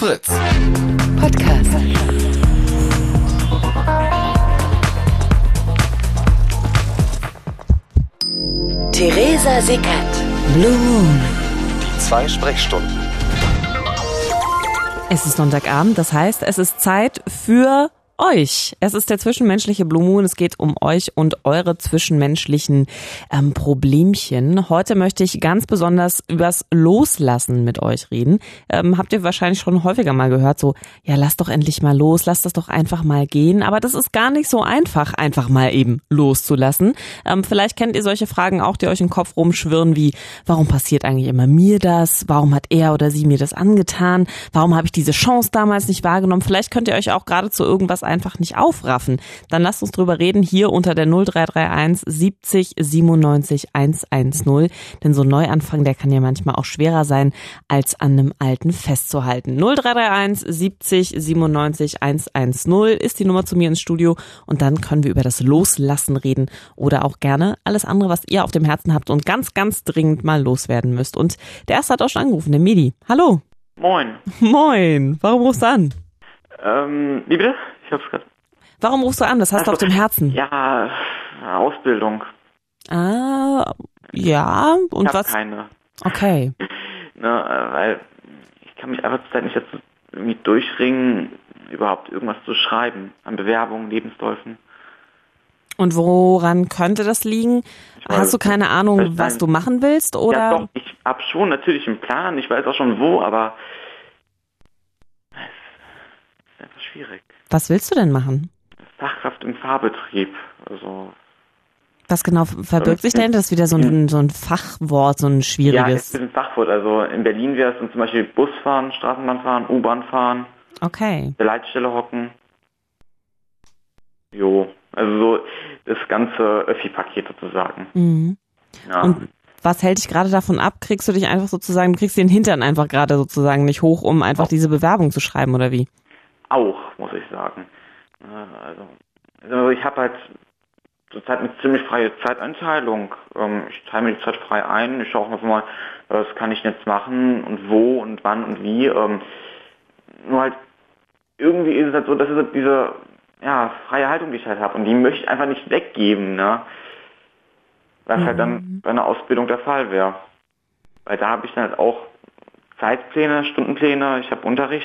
Fritz. Podcast. Theresa Sickert. Blue Moon. Die 2 Sprechstunden. Es ist Sonntagabend, das heißt, es ist Zeit für euch. Es ist der zwischenmenschliche Blue Moon. Es geht um euch und eure zwischenmenschlichen Problemchen. Heute möchte ich ganz besonders übers Loslassen mit euch reden. Habt ihr wahrscheinlich schon häufiger mal gehört, so, ja, lass doch endlich mal los, lass das doch einfach mal gehen. Aber das ist gar nicht so einfach mal eben loszulassen. Vielleicht kennt ihr solche Fragen auch, die euch im Kopf rumschwirren, wie, warum passiert eigentlich immer mir das? Warum hat er oder sie mir das angetan? Warum habe ich diese Chance damals nicht wahrgenommen? Vielleicht könnt ihr euch auch gerade zu irgendwas einfach nicht aufraffen. Dann lasst uns drüber reden hier unter der 0331 70 97 110. Denn so ein Neuanfang, der kann ja manchmal auch schwerer sein, als an einem alten festzuhalten. 0331 70 97 110 ist die Nummer zu mir ins Studio und dann können wir über das Loslassen reden oder auch gerne alles andere, was ihr auf dem Herzen habt und ganz, ganz dringend mal loswerden müsst. Und der erste hat auch schon angerufen, der Medi. Hallo. Moin. Moin. Warum rufst du an? Wie bitte? Ich hab's gerade. Warum rufst du an? Was hast du auf dem Herzen? Ja, Ausbildung. Ah, ja. Und Ich hab was? keine. Okay. Weil ich kann mich einfach zur Zeit nicht dazu irgendwie durchringen, überhaupt irgendwas zu schreiben. An Bewerbungen, Lebensläufen. Und woran könnte das liegen? weiß Hast du keine Ahnung, was du machen willst? Oder? Ja doch, ich hab schon natürlich einen Plan, ich weiß auch schon wo, aber es ist einfach schwierig. Was willst du denn machen? Fachkraft im Fahrbetrieb, also... Was genau verbirgt sich dahinter? Das ist wieder so ein Fachwort, so ein Ja, schwieriges. es ist ein Fachwort. Also in Berlin wäre es dann zum Beispiel Bus fahren, Straßenbahn fahren, U-Bahn fahren, Okay. der Leitstelle hocken. Jo, also so das ganze Öffi-Paket sozusagen. Mhm. Ja. Und was hält dich gerade davon ab? Kriegst du dich einfach sozusagen, du kriegst den Hintern einfach gerade sozusagen nicht hoch, um einfach diese Bewerbung zu schreiben, oder wie? Auch, muss ich sagen. Also ich habe halt zurzeit eine ziemlich freie Zeiteinteilung. Ich teile mir die Zeit frei ein. Ich schaue auch mal, was kann ich jetzt machen und wo und wann und wie. Nur halt irgendwie ist es halt so, dass ich diese freie Haltung, die ich halt habe, und die möchte ich einfach nicht weggeben, ne? Was halt dann bei einer Ausbildung der Fall wäre. Weil da habe ich dann halt auch Zeitpläne, Stundenpläne, ich habe Unterricht.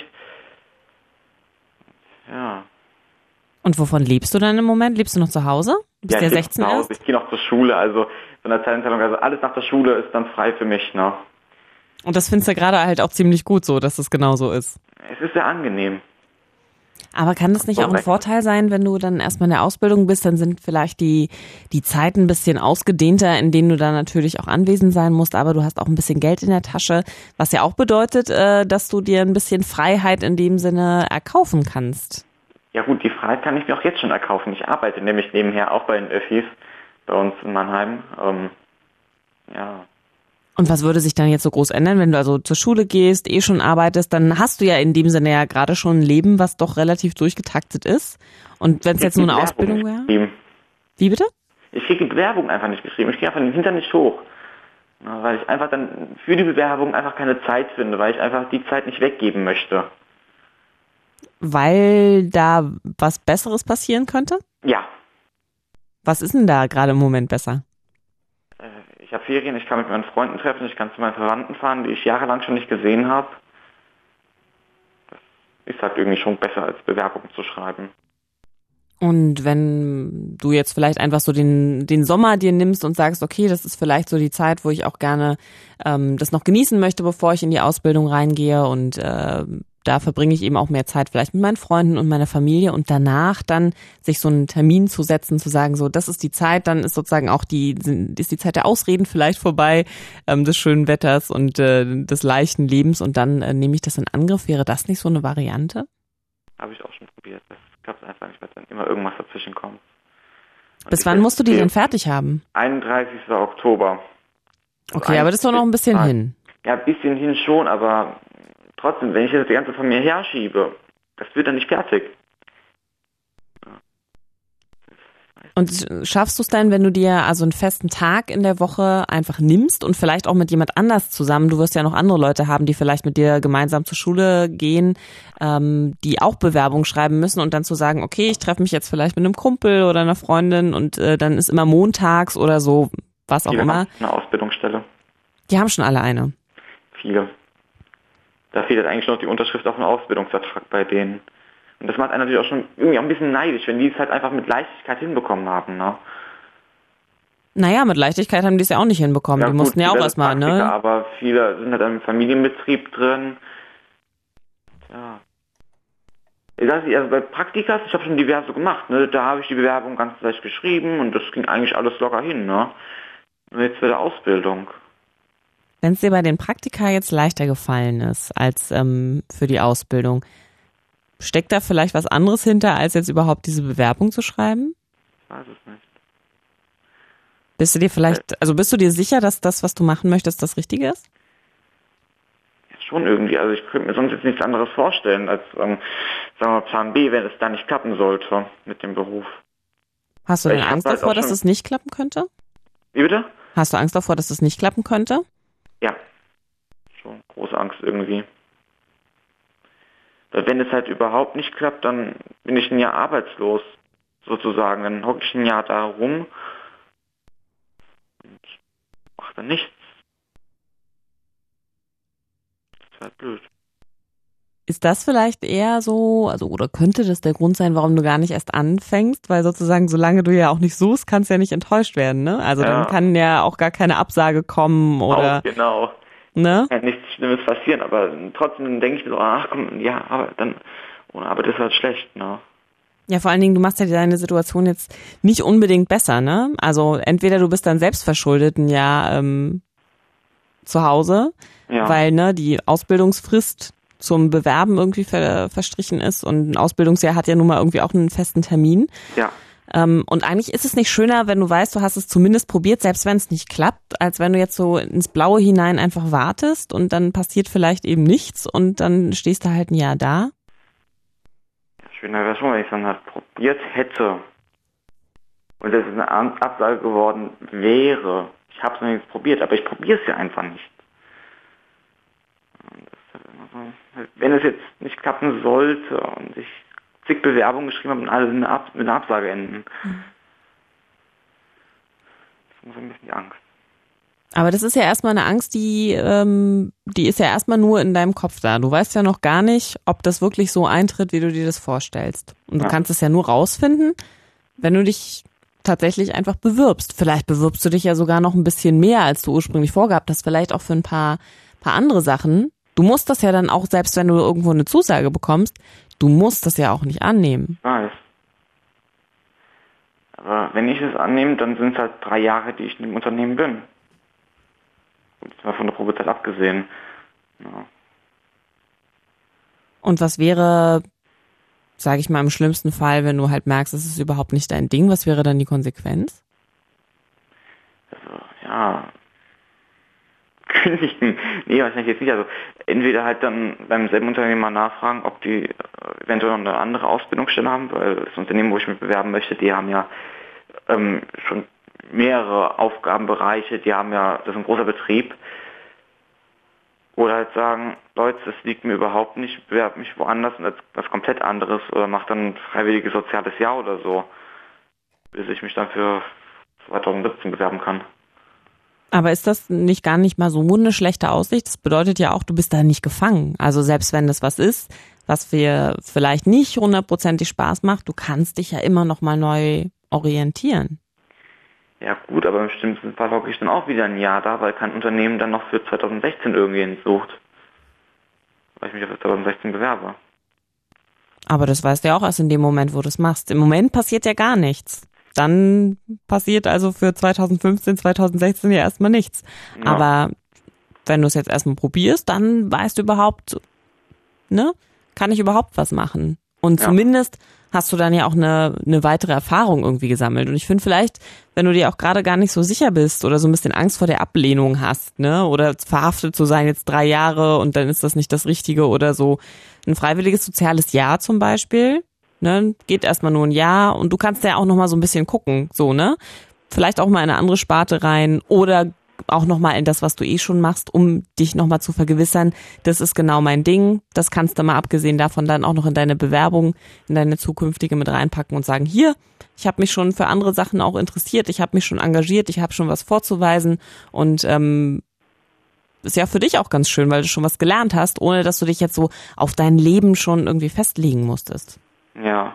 Ja. Und wovon lebst du dann im Moment? Lebst du noch zu Hause? Du bist ja 16 erst? Ich gehe noch zur Schule, also von der Zeiteinteilung, also alles nach der Schule ist dann frei für mich, ne? Und das findest du gerade halt auch ziemlich gut so, dass es genau so ist. Es ist sehr angenehm. Aber kann das nicht auch ein Vorteil sein, wenn du dann erstmal in der Ausbildung bist, dann sind vielleicht die Zeiten ein bisschen ausgedehnter, in denen du dann natürlich auch anwesend sein musst, aber du hast auch ein bisschen Geld in der Tasche, was ja auch bedeutet, dass du dir ein bisschen Freiheit in dem Sinne erkaufen kannst. Ja gut, die Freiheit kann ich mir auch jetzt schon erkaufen. Ich arbeite nämlich nebenher auch bei den Öffis bei uns in Mannheim. Ja. Und was würde sich dann jetzt so groß ändern, wenn du also zur Schule gehst, schon arbeitest, dann hast du ja in dem Sinne ja gerade schon ein Leben, was doch relativ durchgetaktet ist. Und wenn es jetzt nur eine Ausbildung wäre? Wie bitte? Ich kriege die Bewerbung einfach nicht geschrieben. Ich kriege einfach den Hintern nicht hoch. Ja, weil ich einfach dann für die Bewerbung einfach keine Zeit finde, weil ich einfach die Zeit nicht weggeben möchte. Weil da was Besseres passieren könnte? Ja. Was ist denn da gerade im Moment besser? Ich habe Ferien, ich kann mit meinen Freunden treffen, ich kann zu meinen Verwandten fahren, die ich jahrelang schon nicht gesehen habe. Das ist halt irgendwie schon besser, als Bewerbung zu schreiben. Und wenn du jetzt vielleicht einfach so den Sommer dir nimmst und sagst, okay, das ist vielleicht so die Zeit, wo ich auch gerne das noch genießen möchte, bevor ich in die Ausbildung reingehe und da verbringe ich eben auch mehr Zeit vielleicht mit meinen Freunden und meiner Familie und danach dann sich so einen Termin zu setzen, zu sagen, so, das ist die Zeit, dann ist sozusagen auch die Zeit der Ausreden vielleicht vorbei, des schönen Wetters und des leichten Lebens und dann nehme ich das in Angriff. Wäre das nicht so eine Variante? Habe ich auch schon probiert. Das klappt einfach nicht, weil dann immer irgendwas dazwischen kommt. Und bis wann musst du die denn fertig haben? 31. Oktober. Okay, aber das ist doch noch ein bisschen hin. Ja, ein bisschen hin schon, aber trotzdem, wenn ich das Ganze von mir herschiebe, das wird dann nicht fertig. Ja. Und schaffst du es dann, wenn du dir also einen festen Tag in der Woche einfach nimmst und vielleicht auch mit jemand anders zusammen, du wirst ja noch andere Leute haben, die vielleicht mit dir gemeinsam zur Schule gehen, die auch Bewerbungen schreiben müssen und dann zu sagen, okay, ich treffe mich jetzt vielleicht mit einem Kumpel oder einer Freundin und dann ist immer montags oder so, was auch Viele immer. haben eine Ausbildungsstelle. Die haben schon alle eine. Viele. Da fehlt jetzt eigentlich noch die Unterschrift auf einen Ausbildungsvertrag bei denen. Und das macht einen natürlich auch schon irgendwie auch ein bisschen neidisch, wenn die es halt einfach mit Leichtigkeit hinbekommen haben, ne? Naja, mit Leichtigkeit haben die es ja auch nicht hinbekommen. Ja, die gut, mussten ja auch erstmal, ne? Aber viele sind halt im Familienbetrieb drin. Ja. Also bei Praktikas, ich habe schon diverse gemacht, ne? Da habe ich die Bewerbung ganz leicht geschrieben und das ging eigentlich alles locker hin, ne? Nur jetzt bei der Ausbildung. Wenn es dir bei den Praktika jetzt leichter gefallen ist als für die Ausbildung, steckt da vielleicht was anderes hinter, als jetzt überhaupt diese Bewerbung zu schreiben? Ich weiß es nicht. Bist du dir sicher, dass das, was du machen möchtest, das Richtige ist? Ja, schon irgendwie. Also ich könnte mir sonst jetzt nichts anderes vorstellen als, sagen wir mal, Plan B, wenn es da nicht klappen sollte mit dem Beruf. Hast du denn Angst davor, dass es nicht klappen könnte? Wie bitte? Hast du Angst davor, dass es nicht klappen könnte? Ja. Schon große Angst irgendwie. Weil wenn es halt überhaupt nicht klappt, dann bin ich ein Jahr arbeitslos, sozusagen. Dann hocke ich ein Jahr da rum und mache dann nichts. Das ist halt blöd. Ist das vielleicht eher so, oder könnte das der Grund sein, warum du gar nicht erst anfängst? Weil sozusagen, solange du ja auch nicht suchst, kannst du ja nicht enttäuscht werden, ne? Also dann kann ja auch gar keine Absage kommen oder... Auch, genau. Ne? Kann nichts Schlimmes passieren, aber trotzdem denke ich mir so, ach komm, ja, aber dann, ohne Arbeit ist halt schlecht, ne? Ja, vor allen Dingen, du machst ja deine Situation jetzt nicht unbedingt besser, ne? Also entweder du bist dann selbst verschuldet ein Jahr zu Hause, weil ne die Ausbildungsfrist zum Bewerben irgendwie verstrichen ist und ein Ausbildungsjahr hat ja nun mal irgendwie auch einen festen Termin. Ja. Und eigentlich ist es nicht schöner, wenn du weißt, du hast es zumindest probiert, selbst wenn es nicht klappt, als wenn du jetzt so ins Blaue hinein einfach wartest und dann passiert vielleicht eben nichts und dann stehst du halt ein Jahr da. Schöner wäre schon, wenn ich es dann halt probiert hätte und es eine Absage geworden wäre. Ich habe es noch nicht probiert, aber ich probiere es ja einfach nicht. Und das ist halt immer so, wenn es jetzt nicht klappen sollte und ich zig Bewerbungen geschrieben habe und alle mit einer Absage enden. Das ist ein bisschen die Angst. Aber das ist ja erstmal eine Angst, die ist ja erstmal nur in deinem Kopf da. Du weißt ja noch gar nicht, ob das wirklich so eintritt, wie du dir das vorstellst. Und du kannst es ja nur rausfinden, wenn du dich tatsächlich einfach bewirbst. Vielleicht bewirbst du dich ja sogar noch ein bisschen mehr, als du ursprünglich vorgehabt hast. Vielleicht auch für ein paar andere Sachen. Du musst das ja dann auch, selbst wenn du irgendwo eine Zusage bekommst, du musst das ja auch nicht annehmen. Ich weiß. Aber wenn ich es annehme, dann sind es halt 3 Jahre, die ich in dem Unternehmen bin. Und jetzt mal von der Probezeit abgesehen. Ja. Und was wäre, sage ich mal, im schlimmsten Fall, wenn du halt merkst, es ist überhaupt nicht dein Ding, was wäre dann die Konsequenz? Also, ja... Kündigen? Nee, wahrscheinlich jetzt nicht. Also entweder halt dann beim selben Unternehmen mal nachfragen, ob die eventuell noch eine andere Ausbildungsstelle haben, weil das Unternehmen, wo ich mich bewerben möchte, die haben ja schon mehrere Aufgabenbereiche, das ist ein großer Betrieb. Oder halt sagen, Leute, das liegt mir überhaupt nicht, ich bewerbe mich woanders und was komplett anderes oder mache dann ein freiwilliges soziales Jahr oder so, bis ich mich dann für 2017 bewerben kann. Aber ist das gar nicht mal so eine schlechte Aussicht? Das bedeutet ja auch, du bist da nicht gefangen. Also selbst wenn das was ist, was dir vielleicht nicht 100%ig Spaß macht, du kannst dich ja immer noch mal neu orientieren. Ja gut, aber im bestimmten Fall hocke ich dann auch wieder ein Jahr da, weil kein Unternehmen dann noch für 2016 irgendwen sucht. Weil ich mich auf 2016 bewerbe. Aber das weißt du ja auch erst in dem Moment, wo du es machst. Im Moment passiert ja gar nichts. Dann passiert also für 2015, 2016 ja erstmal nichts. Ja. Aber wenn du es jetzt erstmal probierst, dann weißt du überhaupt, ne, kann ich überhaupt was machen? Und zumindest hast du dann ja auch eine weitere Erfahrung irgendwie gesammelt. Und ich finde vielleicht, wenn du dir auch gerade gar nicht so sicher bist oder so ein bisschen Angst vor der Ablehnung hast, ne, oder verhaftet zu sein jetzt 3 Jahre und dann ist das nicht das Richtige oder so, ein freiwilliges soziales Jahr zum Beispiel, ne, geht erstmal nur ein Jahr und du kannst ja auch nochmal so ein bisschen gucken, so, ne? Vielleicht auch mal in eine andere Sparte rein oder auch nochmal in das, was du eh schon machst, um dich nochmal zu vergewissern, das ist genau mein Ding. Das kannst du mal abgesehen davon dann auch noch in deine Bewerbung, in deine zukünftige mit reinpacken und sagen, hier, ich habe mich schon für andere Sachen auch interessiert, ich habe mich schon engagiert, ich habe schon was vorzuweisen und ist ja für dich auch ganz schön, weil du schon was gelernt hast, ohne dass du dich jetzt so auf dein Leben schon irgendwie festlegen musstest. Ja.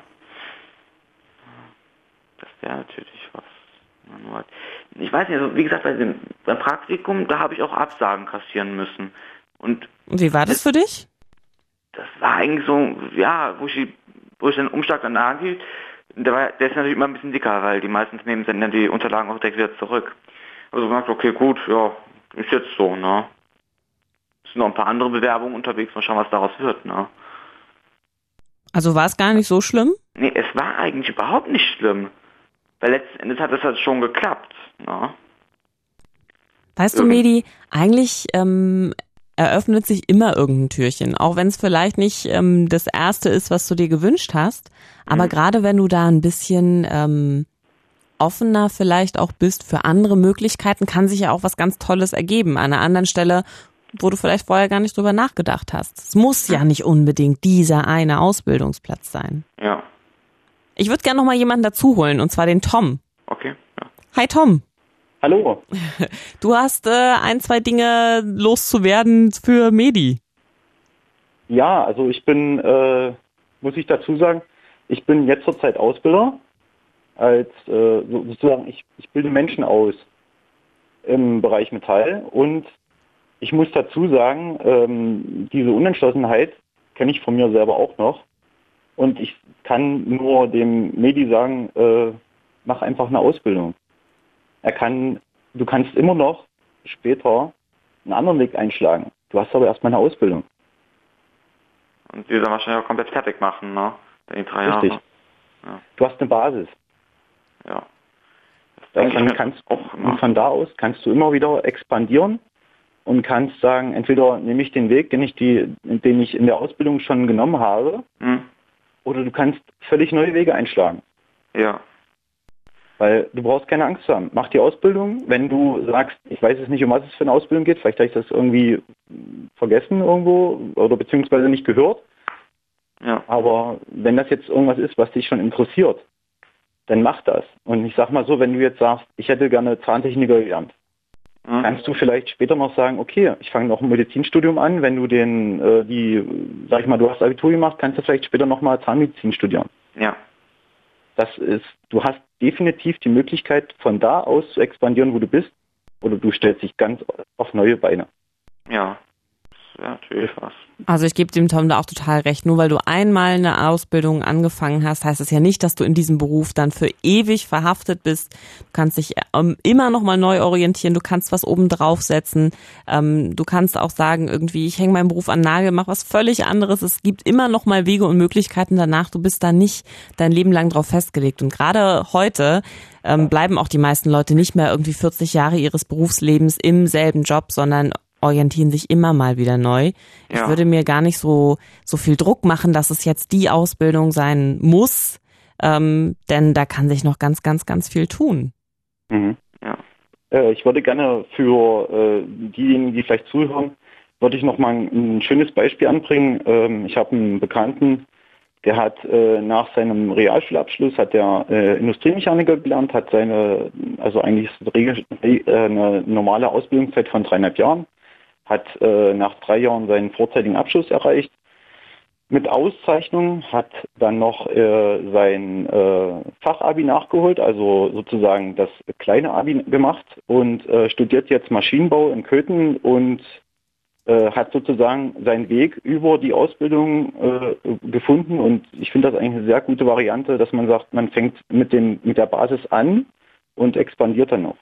Das wäre natürlich was. Ich weiß nicht, also wie gesagt, beim Praktikum, da habe ich auch Absagen kassieren müssen. Und wie war das für dich? Das war eigentlich so, ja, wo ich den Umschlag dann anhielt, der ist natürlich immer ein bisschen dicker, weil die meisten nehmen dann die Unterlagen auch direkt wieder zurück. Also ich dachte, okay, gut, ja, ist jetzt so, ne? Es sind noch ein paar andere Bewerbungen unterwegs, mal schauen, was daraus wird, ne? Also war es gar nicht so schlimm? Nee, es war eigentlich überhaupt nicht schlimm. Weil letzten Endes hat das halt schon geklappt, ne? Weißt du, Medi, eigentlich eröffnet sich immer irgendein Türchen, auch wenn es vielleicht nicht das erste ist, was du dir gewünscht hast, aber gerade wenn du da ein bisschen offener vielleicht auch bist für andere Möglichkeiten, kann sich ja auch was ganz Tolles ergeben an einer anderen Stelle, wo du vielleicht vorher gar nicht drüber nachgedacht hast. Es muss ja nicht unbedingt dieser eine Ausbildungsplatz sein. Ja. Ich würde gerne noch mal jemanden dazu holen, und zwar den Tom. Okay. Ja. Hi Tom. Hallo. Du hast ein, zwei Dinge loszuwerden für Medi. Ja, also ich bin, muss ich dazu sagen, ich bin jetzt zurzeit Ausbilder. Sozusagen, ich bilde Menschen aus im Bereich Metall. Und ich muss dazu sagen, diese Unentschlossenheit kenne ich von mir selber auch noch. Und ich kann nur dem Medi sagen, mach einfach eine Ausbildung. Du kannst immer noch später einen anderen Weg einschlagen. Du hast aber erstmal eine Ausbildung. Und die dann wahrscheinlich auch komplett fertig machen, ne? Die 3 Jahre. Richtig. Ja. Du hast eine Basis. Ja. Und von da aus kannst du immer wieder expandieren und kannst sagen, entweder nehme ich den Weg, den ich in der Ausbildung schon genommen habe, oder du kannst völlig neue Wege einschlagen. Ja. Weil du brauchst keine Angst zu haben. Mach die Ausbildung, wenn du sagst, ich weiß jetzt nicht, um was es für eine Ausbildung geht, vielleicht habe ich das irgendwie vergessen irgendwo oder beziehungsweise nicht gehört. Ja. Aber wenn das jetzt irgendwas ist, was dich schon interessiert, dann mach das. Und ich sag mal so, wenn du jetzt sagst, ich hätte gerne Zahntechniker gelernt, kannst du vielleicht später noch sagen, okay, ich fange noch ein Medizinstudium an, wenn du du hast Abitur gemacht, kannst du vielleicht später nochmal Zahnmedizin studieren. Ja. Du hast definitiv die Möglichkeit, von da aus zu expandieren, wo du bist, oder du stellst dich ganz auf neue Beine. Ja, das wäre natürlich was. Also ich gebe dem Tom da auch total recht. Nur weil du einmal eine Ausbildung angefangen hast, heißt es ja nicht, dass du in diesem Beruf dann für ewig verhaftet bist. Du kannst dich immer noch mal neu orientieren, du kannst was oben draufsetzen. Du kannst auch sagen, irgendwie, ich hänge meinen Beruf an den Nagel, mach was völlig anderes. Es gibt immer noch mal Wege und Möglichkeiten danach. Du bist da nicht dein Leben lang drauf festgelegt. Und gerade heute bleiben auch die meisten Leute nicht mehr irgendwie 40 Jahre ihres Berufslebens im selben Job, sondern orientieren sich immer mal wieder neu. Ich würde mir gar nicht so viel Druck machen, dass es jetzt die Ausbildung sein muss, denn da kann sich noch ganz, ganz, ganz viel tun. Mhm. Ja. Ich würde gerne für diejenigen, die vielleicht zuhören, würde ich noch mal ein schönes Beispiel anbringen. Ich habe einen Bekannten, der hat nach seinem Realschulabschluss hat der Industriemechaniker gelernt, hat eine normale Ausbildungszeit von 3,5 Jahren, hat nach 3 Jahren seinen vorzeitigen Abschluss erreicht mit Auszeichnung, hat dann noch sein Fachabi nachgeholt, also sozusagen das kleine Abi gemacht und studiert jetzt Maschinenbau in Köthen und hat sozusagen seinen Weg über die Ausbildung gefunden, und ich finde das eigentlich eine sehr gute Variante, dass man sagt, man fängt mit der Basis an und expandiert dann noch.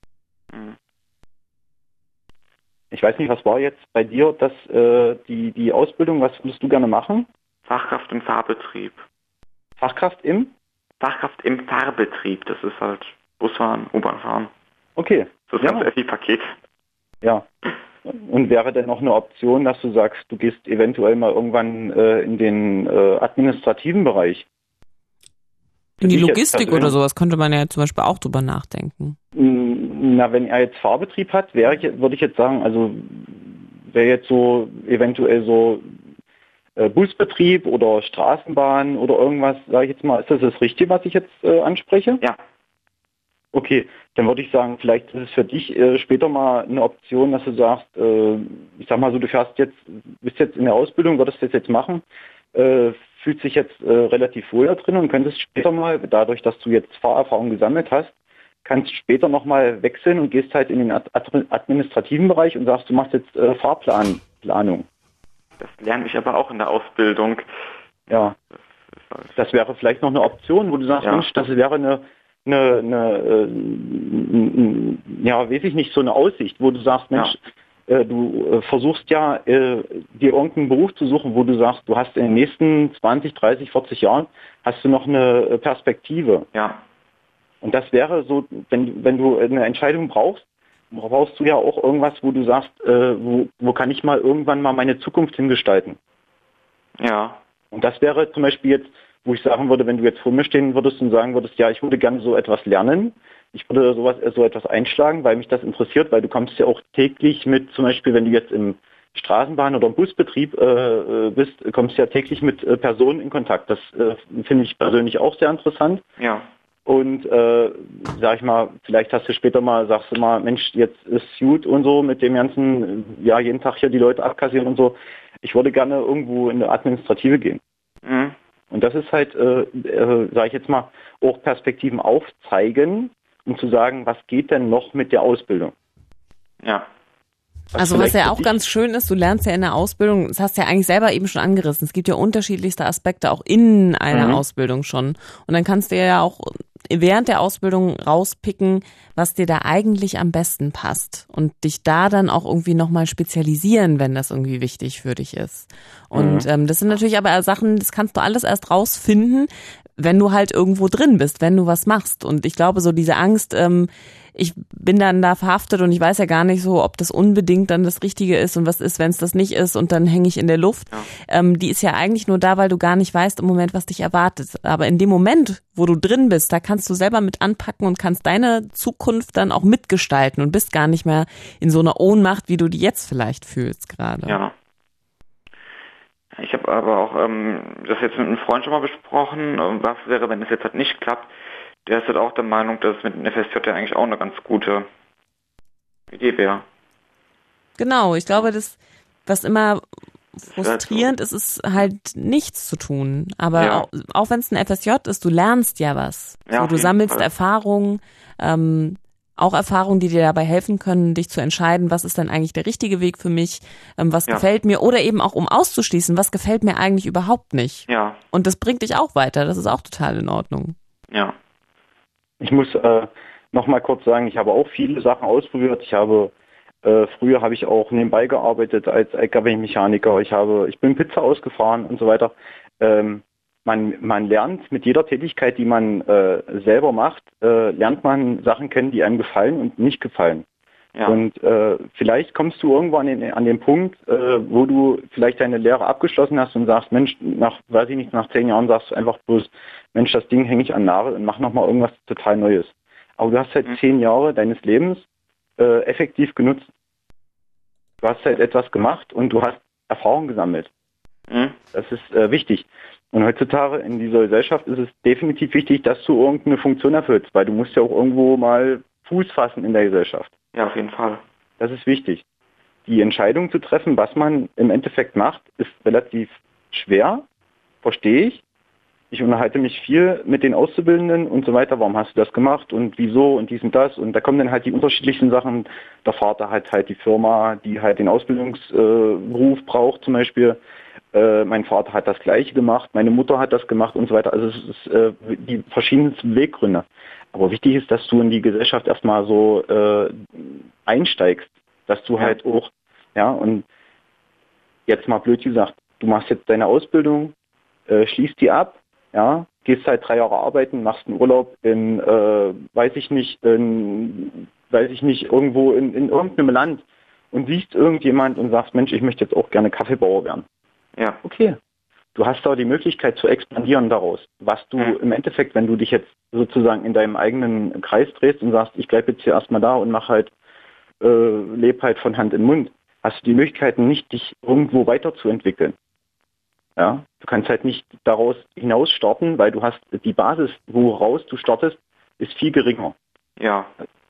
Ich weiß nicht, was war jetzt bei dir die Ausbildung, was würdest du gerne machen? Fachkraft im Fahrbetrieb. Fachkraft im? Fachkraft im Fahrbetrieb, das ist halt Busfahren, U-Bahn fahren. Okay. Das ganze FI-Paket. Ja. Und wäre denn noch eine Option, dass du sagst, du gehst eventuell mal irgendwann in den administrativen Bereich? In die Logistik oder sowas könnte man ja zum Beispiel auch drüber nachdenken. Na, wenn er jetzt Fahrbetrieb hat, würde ich jetzt sagen, also wäre jetzt so eventuell so Busbetrieb oder Straßenbahn oder irgendwas, sage ich jetzt mal, ist das Richtige, was ich jetzt anspreche? Ja. Okay, dann würde ich sagen, vielleicht ist es für dich später mal eine Option, dass du sagst, ich sag mal so, bist jetzt in der Ausbildung, würdest das jetzt machen, fühlst dich jetzt relativ wohl da drin und könntest später mal, dadurch, dass du jetzt Fahrerfahrung gesammelt hast, kannst später nochmal wechseln und gehst halt in den administrativen Bereich und sagst, du machst jetzt Fahrplanung. Das lerne ich aber auch in der Ausbildung. Ja, das wäre vielleicht noch eine Option, wo du sagst, Mensch, das wäre weiß ich nicht, so eine Aussicht, wo du sagst, Mensch, du versuchst ja, dir irgendeinen Beruf zu suchen, wo du sagst, du hast in den nächsten 20, 30, 40 Jahren, hast du noch eine Perspektive. Ja. Und das wäre so, wenn du eine Entscheidung brauchst du ja auch irgendwas, wo du sagst, wo kann ich mal irgendwann mal meine Zukunft hingestalten. Ja. Und das wäre zum Beispiel jetzt, wo ich sagen würde, wenn du jetzt vor mir stehen würdest und sagen würdest, ja, ich würde gerne so etwas lernen, ich würde so etwas einschlagen, weil mich das interessiert, weil du kommst ja auch täglich mit, zum Beispiel, wenn du jetzt im Straßenbahn- oder im Busbetrieb bist, kommst du ja täglich mit Personen in Kontakt. Das finde ich persönlich auch sehr interessant. Ja. Und sag ich mal, vielleicht sagst du mal, Mensch, jetzt ist gut und so mit dem ganzen, jeden Tag hier die Leute abkassieren und so. Ich würde gerne irgendwo in eine Administrative gehen. Mhm. Und das ist halt, sage ich jetzt mal, auch Perspektiven aufzeigen, um zu sagen, was geht denn noch mit der Ausbildung? Ja. Also was ja auch ganz schön ist, du lernst ja in der Ausbildung, das hast du ja eigentlich selber eben schon angerissen, es gibt ja unterschiedlichste Aspekte auch in einer Ausbildung schon. Und dann kannst du ja auch während der Ausbildung rauspicken, was dir da eigentlich am besten passt und dich da dann auch irgendwie nochmal spezialisieren, wenn das irgendwie wichtig für dich ist. Und das sind natürlich aber Sachen, das kannst du alles erst rausfinden, wenn du halt irgendwo drin bist, wenn du was machst. Und ich glaube, so diese Angst, ich bin dann da verhaftet und ich weiß ja gar nicht so, ob das unbedingt dann das Richtige ist und was ist, wenn es das nicht ist und dann hänge ich in der Luft. Ja. Die ist ja eigentlich nur da, weil du gar nicht weißt im Moment, was dich erwartet. Aber in dem Moment, wo du drin bist, da kannst du selber mit anpacken und kannst deine Zukunft dann auch mitgestalten und bist gar nicht mehr in so einer Ohnmacht, wie du die jetzt vielleicht fühlst gerade. Ja. Ich habe aber auch das jetzt mit einem Freund schon mal besprochen, was wäre, wenn es jetzt halt nicht klappt. Der ist halt auch der Meinung, dass mit dem FSJ ja eigentlich auch eine ganz gute Idee wäre. Genau, ich glaube, das, was immer frustrierend ist, ist halt nichts zu tun. Aber auch wenn es ein FSJ ist, du lernst ja was. Ja, so, du sammelst Erfahrungen, auch Erfahrungen, die dir dabei helfen können, dich zu entscheiden, was ist denn eigentlich der richtige Weg für mich, was gefällt mir, oder eben auch um auszuschließen, was gefällt mir eigentlich überhaupt nicht. Ja. Und das bringt dich auch weiter, das ist auch total in Ordnung. Ja. Ich muss noch mal kurz sagen, ich habe auch viele Sachen ausprobiert. Früher habe ich auch nebenbei gearbeitet als LKW-Mechaniker. Ich bin Pizza ausgefahren und so weiter. Man lernt mit jeder Tätigkeit, die man selber macht, lernt man Sachen kennen, die einem gefallen und nicht gefallen. Ja. Und vielleicht kommst du irgendwann an den Punkt, wo du vielleicht deine Lehre abgeschlossen hast und sagst, Mensch, nach 10 Jahren sagst du einfach bloß, Mensch, das Ding hänge ich an Nagel und mach nochmal irgendwas total Neues. Aber du hast halt 10 Jahre deines Lebens effektiv genutzt. Du hast halt etwas gemacht und du hast Erfahrung gesammelt. Das ist wichtig. Und heutzutage in dieser Gesellschaft ist es definitiv wichtig, dass du irgendeine Funktion erfüllst, weil du musst ja auch irgendwo mal Fuß fassen in der Gesellschaft. Ja, auf jeden Fall. Das ist wichtig. Die Entscheidung zu treffen, was man im Endeffekt macht, ist relativ schwer, verstehe ich. Ich unterhalte mich viel mit den Auszubildenden und so weiter. Warum hast du das gemacht und wieso und dies und das? Und da kommen dann halt die unterschiedlichsten Sachen. Der Vater hat halt die Firma, die halt den Ausbildungsberuf braucht zum Beispiel. Mein Vater hat das Gleiche gemacht, meine Mutter hat das gemacht und so weiter. Also es ist die verschiedensten Beweggründe. Aber wichtig ist, dass du in die Gesellschaft erstmal so einsteigst, dass du halt auch, und jetzt mal blöd gesagt, du machst jetzt deine Ausbildung, schließt die ab, gehst halt 3 Jahre arbeiten, machst einen Urlaub in, irgendwo in irgendeinem Land und siehst irgendjemand und sagst, Mensch, ich möchte jetzt auch gerne Kaffeebauer werden. Ja. Okay. Du hast da die Möglichkeit zu expandieren daraus. Was du im Endeffekt, wenn du dich jetzt sozusagen in deinem eigenen Kreis drehst und sagst, ich bleibe jetzt hier erstmal da und mach halt, lebe halt von Hand in Mund, hast du die Möglichkeiten nicht, dich irgendwo weiterzuentwickeln. Ja, du kannst halt nicht daraus hinaus starten, weil du hast die Basis, woraus du startest, ist viel geringer. Ja.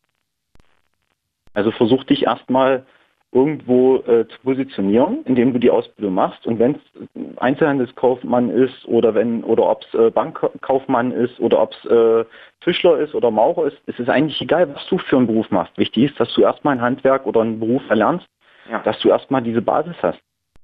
Also versuch dich erstmal irgendwo zu positionieren, indem du die Ausbildung machst. Und wenn es Einzelhandelskaufmann ist oder ob es Bankkaufmann ist oder ob es Tischler ist oder Maurer ist, es ist eigentlich egal, was du für einen Beruf machst. Wichtig ist, dass du erstmal ein Handwerk oder einen Beruf erlernst, dass du erstmal diese Basis hast.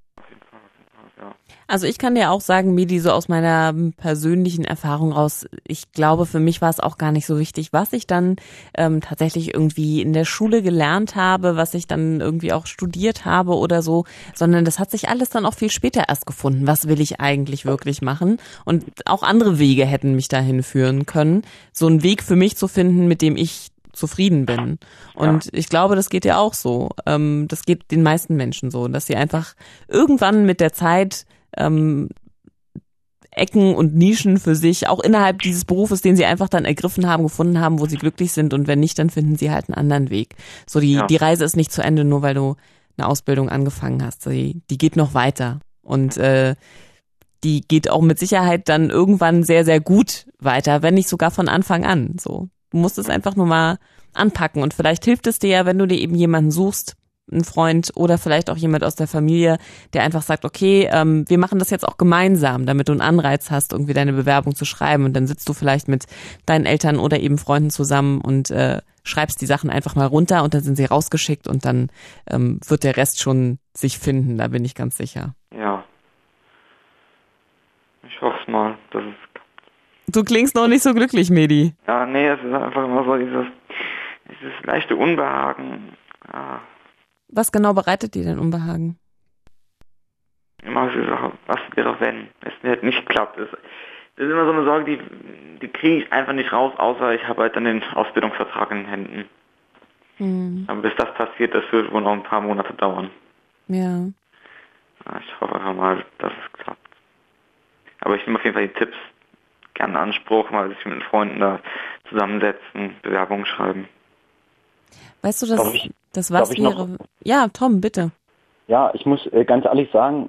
Also ich kann dir auch sagen, Medi, so aus meiner persönlichen Erfahrung raus, ich glaube, für mich war es auch gar nicht so wichtig, was ich dann tatsächlich irgendwie in der Schule gelernt habe, was ich dann irgendwie auch studiert habe oder so, sondern das hat sich alles dann auch viel später erst gefunden. Was will ich eigentlich wirklich machen? Und auch andere Wege hätten mich dahin führen können, so einen Weg für mich zu finden, mit dem ich zufrieden bin. Und ich glaube, das geht ja auch so. Das geht den meisten Menschen so, dass sie einfach irgendwann mit der Zeit Ecken und Nischen für sich, auch innerhalb dieses Berufes, den sie einfach dann ergriffen haben, gefunden haben, wo sie glücklich sind, und wenn nicht, dann finden sie halt einen anderen Weg. So die Reise ist nicht zu Ende, nur weil du eine Ausbildung angefangen hast. Die geht noch weiter und die geht auch mit Sicherheit dann irgendwann sehr, sehr gut weiter, wenn nicht sogar von Anfang an. So, du musst es einfach nur mal anpacken, und vielleicht hilft es dir ja, wenn du dir eben jemanden suchst, ein Freund oder vielleicht auch jemand aus der Familie, der einfach sagt, okay, wir machen das jetzt auch gemeinsam, damit du einen Anreiz hast, irgendwie deine Bewerbung zu schreiben, und dann sitzt du vielleicht mit deinen Eltern oder eben Freunden zusammen und schreibst die Sachen einfach mal runter, und dann sind sie rausgeschickt, und dann wird der Rest schon sich finden, da bin ich ganz sicher. Ja. Ich hoffe mal, dass es... Du klingst noch nicht so glücklich, Medi. Ja, nee, es ist einfach immer so dieses leichte Unbehagen. Ja. Was genau bereitet dir denn Unbehagen? Immer so Sache, was wäre, wenn es halt nicht klappt. Das ist immer so eine Sorge, die kriege ich einfach nicht raus, außer ich habe halt dann den Ausbildungsvertrag in den Händen. Aber bis das passiert, das wird wohl noch ein paar Monate dauern. Ja. Ich hoffe einfach mal, dass es klappt. Aber ich nehme auf jeden Fall die Tipps gerne in Anspruch, mal sich mit Freunden da zusammensetzen, Bewerbungen schreiben. Weißt du, das was wäre... Ja, Tom, bitte. Ja, ich muss ganz ehrlich sagen,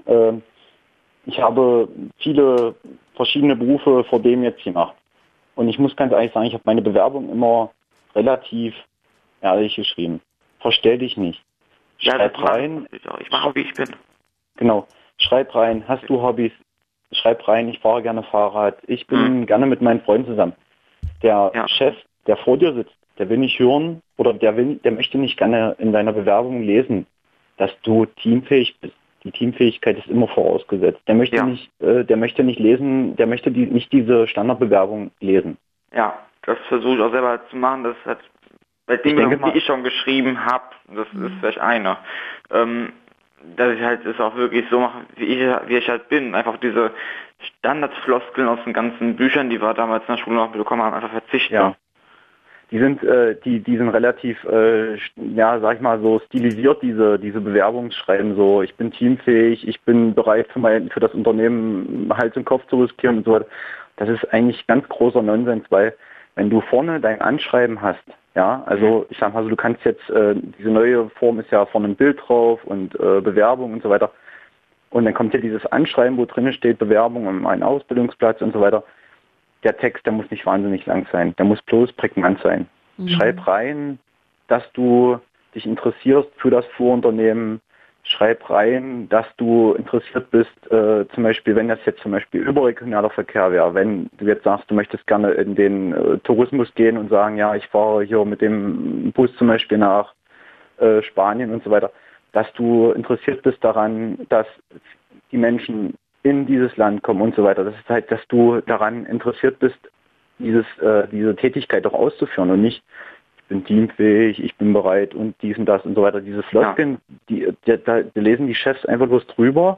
ich habe viele verschiedene Berufe vor dem jetzt gemacht. Und ich muss ganz ehrlich sagen, ich habe meine Bewerbung immer relativ ehrlich geschrieben. Verstell dich nicht. Schreib rein. Ich mache, wie ich bin. Genau. Schreib rein, hast du Hobbys? Schreib rein, ich fahre gerne Fahrrad. Ich bin gerne mit meinen Freunden zusammen. Der Chef, der vor dir sitzt, der will nicht hören oder der möchte nicht gerne in deiner Bewerbung lesen, dass du teamfähig bist. Die Teamfähigkeit ist immer vorausgesetzt. Der möchte nicht lesen, der möchte nicht diese Standardbewerbung lesen. Ja, das versuche ich auch selber zu machen. Das hat bei Dingen, die ich schon geschrieben habe, das ist vielleicht einer, dass ich halt es auch wirklich so mache, wie ich halt bin. Einfach diese Standardfloskeln aus den ganzen Büchern, die wir damals in der Schule noch bekommen haben, einfach verzichten. Ja. Die sind relativ, sag ich mal, so stilisiert, diese Bewerbungsschreiben, so, ich bin teamfähig, ich bin bereit für das Unternehmen Hals und Kopf zu riskieren und so weiter. Das ist eigentlich ganz großer Nonsens, weil wenn du vorne dein Anschreiben hast, ja, also ich sag mal so, du kannst jetzt, diese neue Form ist ja vorne ein Bild drauf und Bewerbung und so weiter. Und dann kommt ja dieses Anschreiben, wo drin steht Bewerbung um einen Ausbildungsplatz und so weiter. Der Text, der muss nicht wahnsinnig lang sein. Der muss bloß prägnant sein. Schreib rein, dass du dich interessierst für das Vorunternehmen. Schreib rein, dass du interessiert bist, zum Beispiel, wenn das jetzt zum Beispiel überregionaler Verkehr wäre. Wenn du jetzt sagst, du möchtest gerne in den Tourismus gehen und sagen, ja, ich fahre hier mit dem Bus zum Beispiel nach Spanien und so weiter. Dass du interessiert bist daran, dass die Menschen in dieses Land kommen und so weiter. Das ist halt, dass du daran interessiert bist, diese Tätigkeit auch auszuführen und nicht, ich bin teamfähig, ich bin bereit und dies und das und so weiter. Diese Floskeln, da lesen die Chefs einfach bloß drüber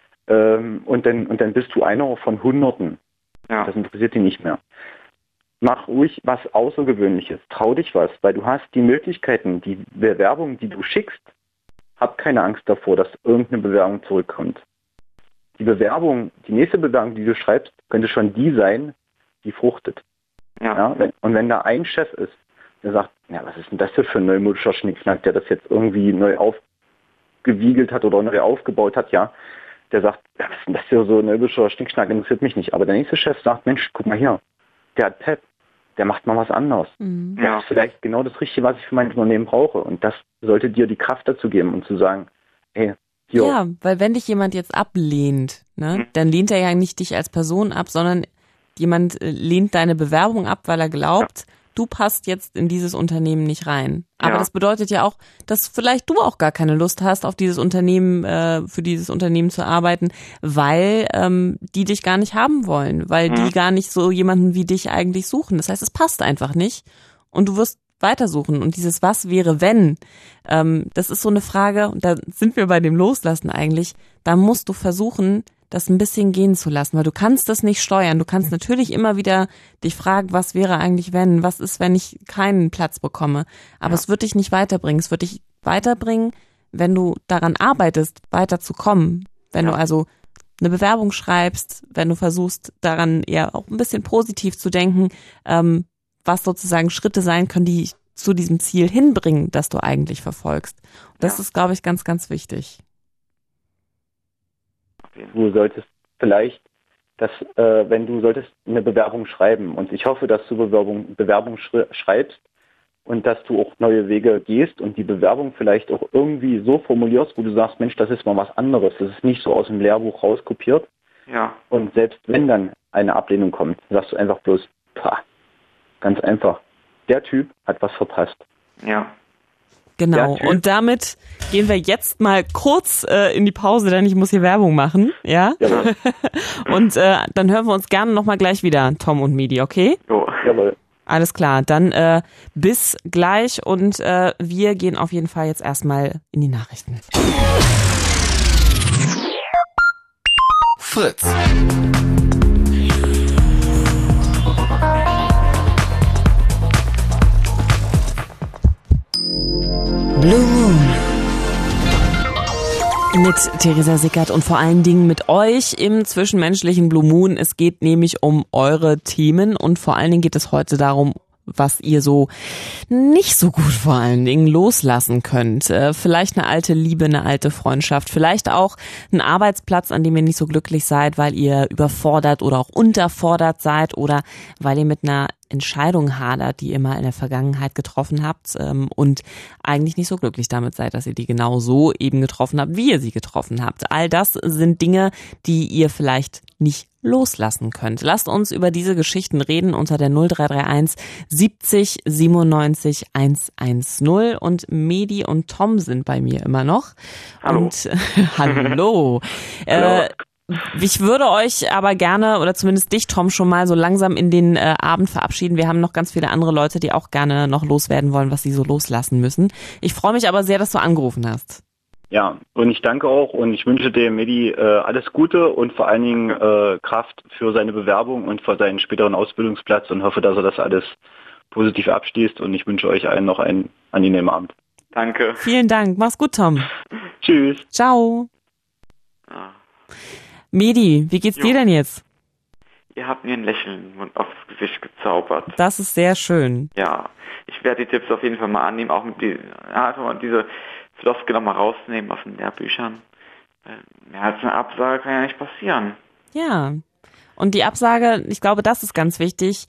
und dann bist du einer von Hunderten. Ja. Das interessiert die nicht mehr. Mach ruhig was Außergewöhnliches, trau dich was, weil du hast die Möglichkeiten, die Bewerbung, die du schickst, hab keine Angst davor, dass irgendeine Bewerbung zurückkommt. die nächste Bewerbung, die du schreibst, könnte schon die sein, die fruchtet. Ja, und wenn da ein Chef ist, der sagt, ja, was ist denn das für ein neumodischer Schnickschnack, der das jetzt irgendwie neu aufgewiegelt hat oder neu aufgebaut hat, ja, der sagt, ja, was ist denn das für so ein neumodischer Schnickschnack, interessiert mich nicht. Aber der nächste Chef sagt, Mensch, guck mal hier, der hat Pep, der macht mal was anderes. Der ist vielleicht genau das Richtige, was ich für mein Unternehmen brauche. Und das sollte dir die Kraft dazu geben, um zu sagen, hey, jo. Ja, weil wenn dich jemand jetzt ablehnt, ne, dann lehnt er ja nicht dich als Person ab, sondern jemand lehnt deine Bewerbung ab, weil er glaubt, du passt jetzt in dieses Unternehmen nicht rein. Aber das bedeutet ja auch, dass vielleicht du auch gar keine Lust hast, auf dieses Unternehmen, für dieses Unternehmen zu arbeiten, weil die dich gar nicht haben wollen, weil die gar nicht so jemanden wie dich eigentlich suchen. Das heißt, es passt einfach nicht und du wirst weitersuchen. Und dieses Was wäre, wenn, das ist so eine Frage, und da sind wir bei dem Loslassen eigentlich, da musst du versuchen, das ein bisschen gehen zu lassen, weil du kannst das nicht steuern. Du kannst natürlich immer wieder dich fragen, was wäre eigentlich wenn, was ist, wenn ich keinen Platz bekomme. Aber es wird dich nicht weiterbringen. Es wird dich weiterbringen, wenn du daran arbeitest, weiterzukommen. Wenn du also eine Bewerbung schreibst, wenn du versuchst, daran eher auch ein bisschen positiv zu denken, was sozusagen Schritte sein können, die zu diesem Ziel hinbringen, das du eigentlich verfolgst. Und das ist, glaube ich, ganz, ganz wichtig. Du solltest vielleicht, solltest eine Bewerbung schreiben. Und ich hoffe, dass du Bewerbung schreibst und dass du auch neue Wege gehst und die Bewerbung vielleicht auch irgendwie so formulierst, wo du sagst, Mensch, das ist mal was anderes. Das ist nicht so aus dem Lehrbuch rauskopiert. Ja. Und selbst wenn dann eine Ablehnung kommt, sagst du einfach bloß, ganz einfach, der Typ hat was verpasst. Ja. Genau, und damit gehen wir jetzt mal kurz in die Pause, denn ich muss hier Werbung machen, ja? Jawohl. Und dann hören wir uns gerne nochmal gleich wieder, Tom und Medi, okay? Jo. Jawohl. Alles klar, dann bis gleich und wir gehen auf jeden Fall jetzt erstmal in die Nachrichten. Fritz. Blue Moon. Mit Theresa Sickert und vor allen Dingen mit euch im zwischenmenschlichen Blue Moon. Es geht nämlich um eure Themen und vor allen Dingen geht es heute darum, was ihr so nicht so gut vor allen Dingen loslassen könnt. Vielleicht eine alte Liebe, eine alte Freundschaft, vielleicht auch ein Arbeitsplatz, an dem ihr nicht so glücklich seid, weil ihr überfordert oder auch unterfordert seid oder weil ihr mit einer Entscheidung hadert, die ihr mal in der Vergangenheit getroffen habt und eigentlich nicht so glücklich damit seid, dass ihr die genau so eben getroffen habt, wie ihr sie getroffen habt. All das sind Dinge, die ihr vielleicht nicht loslassen könnt. Lasst uns über diese Geschichten reden unter der 0331 70 97 110 und Medi und Tom sind bei mir immer noch. Hallo. Und hallo. Ich würde euch aber gerne, oder zumindest dich, Tom, schon mal so langsam in den Abend verabschieden. Wir haben noch ganz viele andere Leute, die auch gerne noch loswerden wollen, was sie so loslassen müssen. Ich freue mich aber sehr, dass du angerufen hast. Ja, und ich danke auch und ich wünsche dem Medi alles Gute und vor allen Dingen Kraft für seine Bewerbung und für seinen späteren Ausbildungsplatz und hoffe, dass er das alles positiv abschließt und ich wünsche euch allen noch einen angenehmen Abend. Danke. Vielen Dank. Mach's gut, Tom. Tschüss. Ciao. Medi, wie geht's dir denn jetzt? Ihr habt mir ein Lächeln aufs Gesicht gezaubert. Das ist sehr schön. Ja, ich werde die Tipps auf jeden Fall mal annehmen, auch mit einfach mal diese Floskel nochmal rausnehmen aus den Lehrbüchern. Mehr als eine Absage kann ja nicht passieren. Ja, und die Absage, ich glaube, das ist ganz wichtig,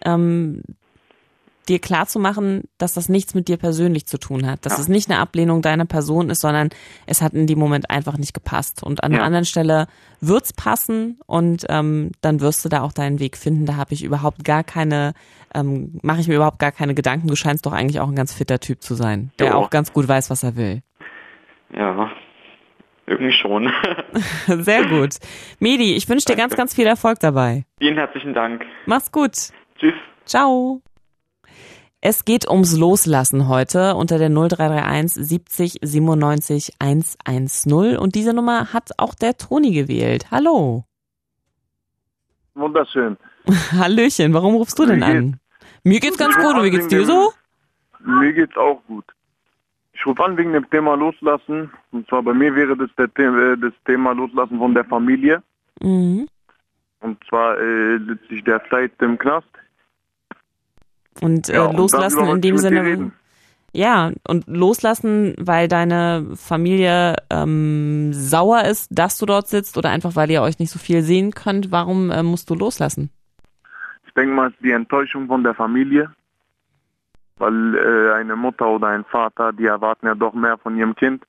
dir klarzumachen, dass das nichts mit dir persönlich zu tun hat. Dass es nicht eine Ablehnung deiner Person ist, sondern es hat in dem Moment einfach nicht gepasst. Und an einer anderen Stelle wird's passen und dann wirst du da auch deinen Weg finden. Da habe ich überhaupt gar keine, mache ich mir überhaupt gar keine Gedanken. Du scheinst doch eigentlich auch ein ganz fitter Typ zu sein, der auch ganz gut weiß, was er will. Ja, irgendwie schon. Sehr gut. Medi, ich wünsche dir ganz, ganz viel Erfolg dabei. Vielen herzlichen Dank. Mach's gut. Tschüss. Ciao. Es geht ums Loslassen heute unter der 0331 70 97 110 und diese Nummer hat auch der Toni gewählt. Hallo. Wunderschön. Hallöchen, warum rufst du denn an? Mir geht's ganz gut und wie geht's dir so? Mir geht's auch gut. Ich rufe an wegen dem Thema Loslassen. Und zwar bei mir wäre das das Thema Loslassen von der Familie. Mhm. Und zwar sitze ich derzeit im Knast. Und Ja, und loslassen darüber in dem wollte ich mit dir Sinne, reden. ja, und loslassen, weil deine Familie sauer ist, dass du dort sitzt oder einfach, weil ihr euch nicht so viel sehen könnt. Warum musst du loslassen? Ich denke mal, es ist die Enttäuschung von der Familie. Weil eine Mutter oder ein Vater, die erwarten ja doch mehr von ihrem Kind.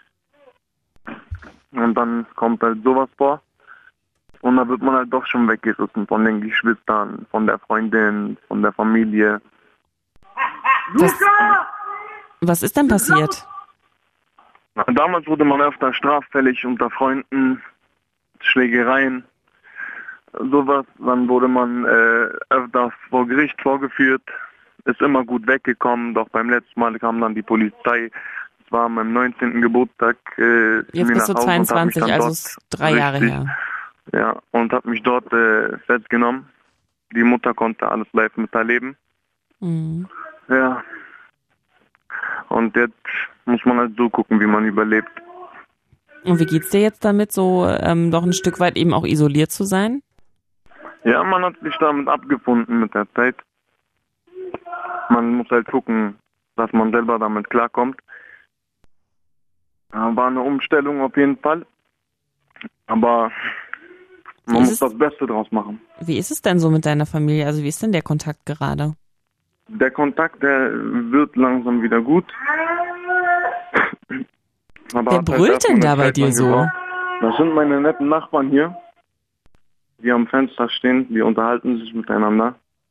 Und dann kommt halt sowas vor. Und da wird man halt doch schon weggerissen von den Geschwistern, von der Freundin, von der Familie. Was ist denn passiert? Damals wurde man öfter straffällig unter Freunden, Schlägereien, sowas. Dann wurde man öfters vor Gericht vorgeführt, ist immer gut weggekommen, doch beim letzten Mal kam dann die Polizei. Es war an meinem 19. Geburtstag. Jetzt bist du 22, also ist 3 Jahre her. Ja, und hat mich dort festgenommen. Die Mutter konnte alles live miterleben. Mhm. Ja. Und jetzt muss man halt so gucken, wie man überlebt. Und wie geht's dir jetzt damit, so doch ein Stück weit eben auch isoliert zu sein? Ja, man hat sich damit abgefunden mit der Zeit. Man muss halt gucken, dass man selber damit klarkommt. Ja, war eine Umstellung auf jeden Fall. Aber man muss das Beste draus machen. Wie ist es denn so mit deiner Familie? Also wie ist denn der Kontakt gerade? Der Kontakt, der wird langsam wieder gut. Aber Wer hat brüllt erst denn mal da eine bei Zeit dir lang so? gebraucht. Das sind meine netten Nachbarn hier, die am Fenster stehen, die unterhalten sich miteinander.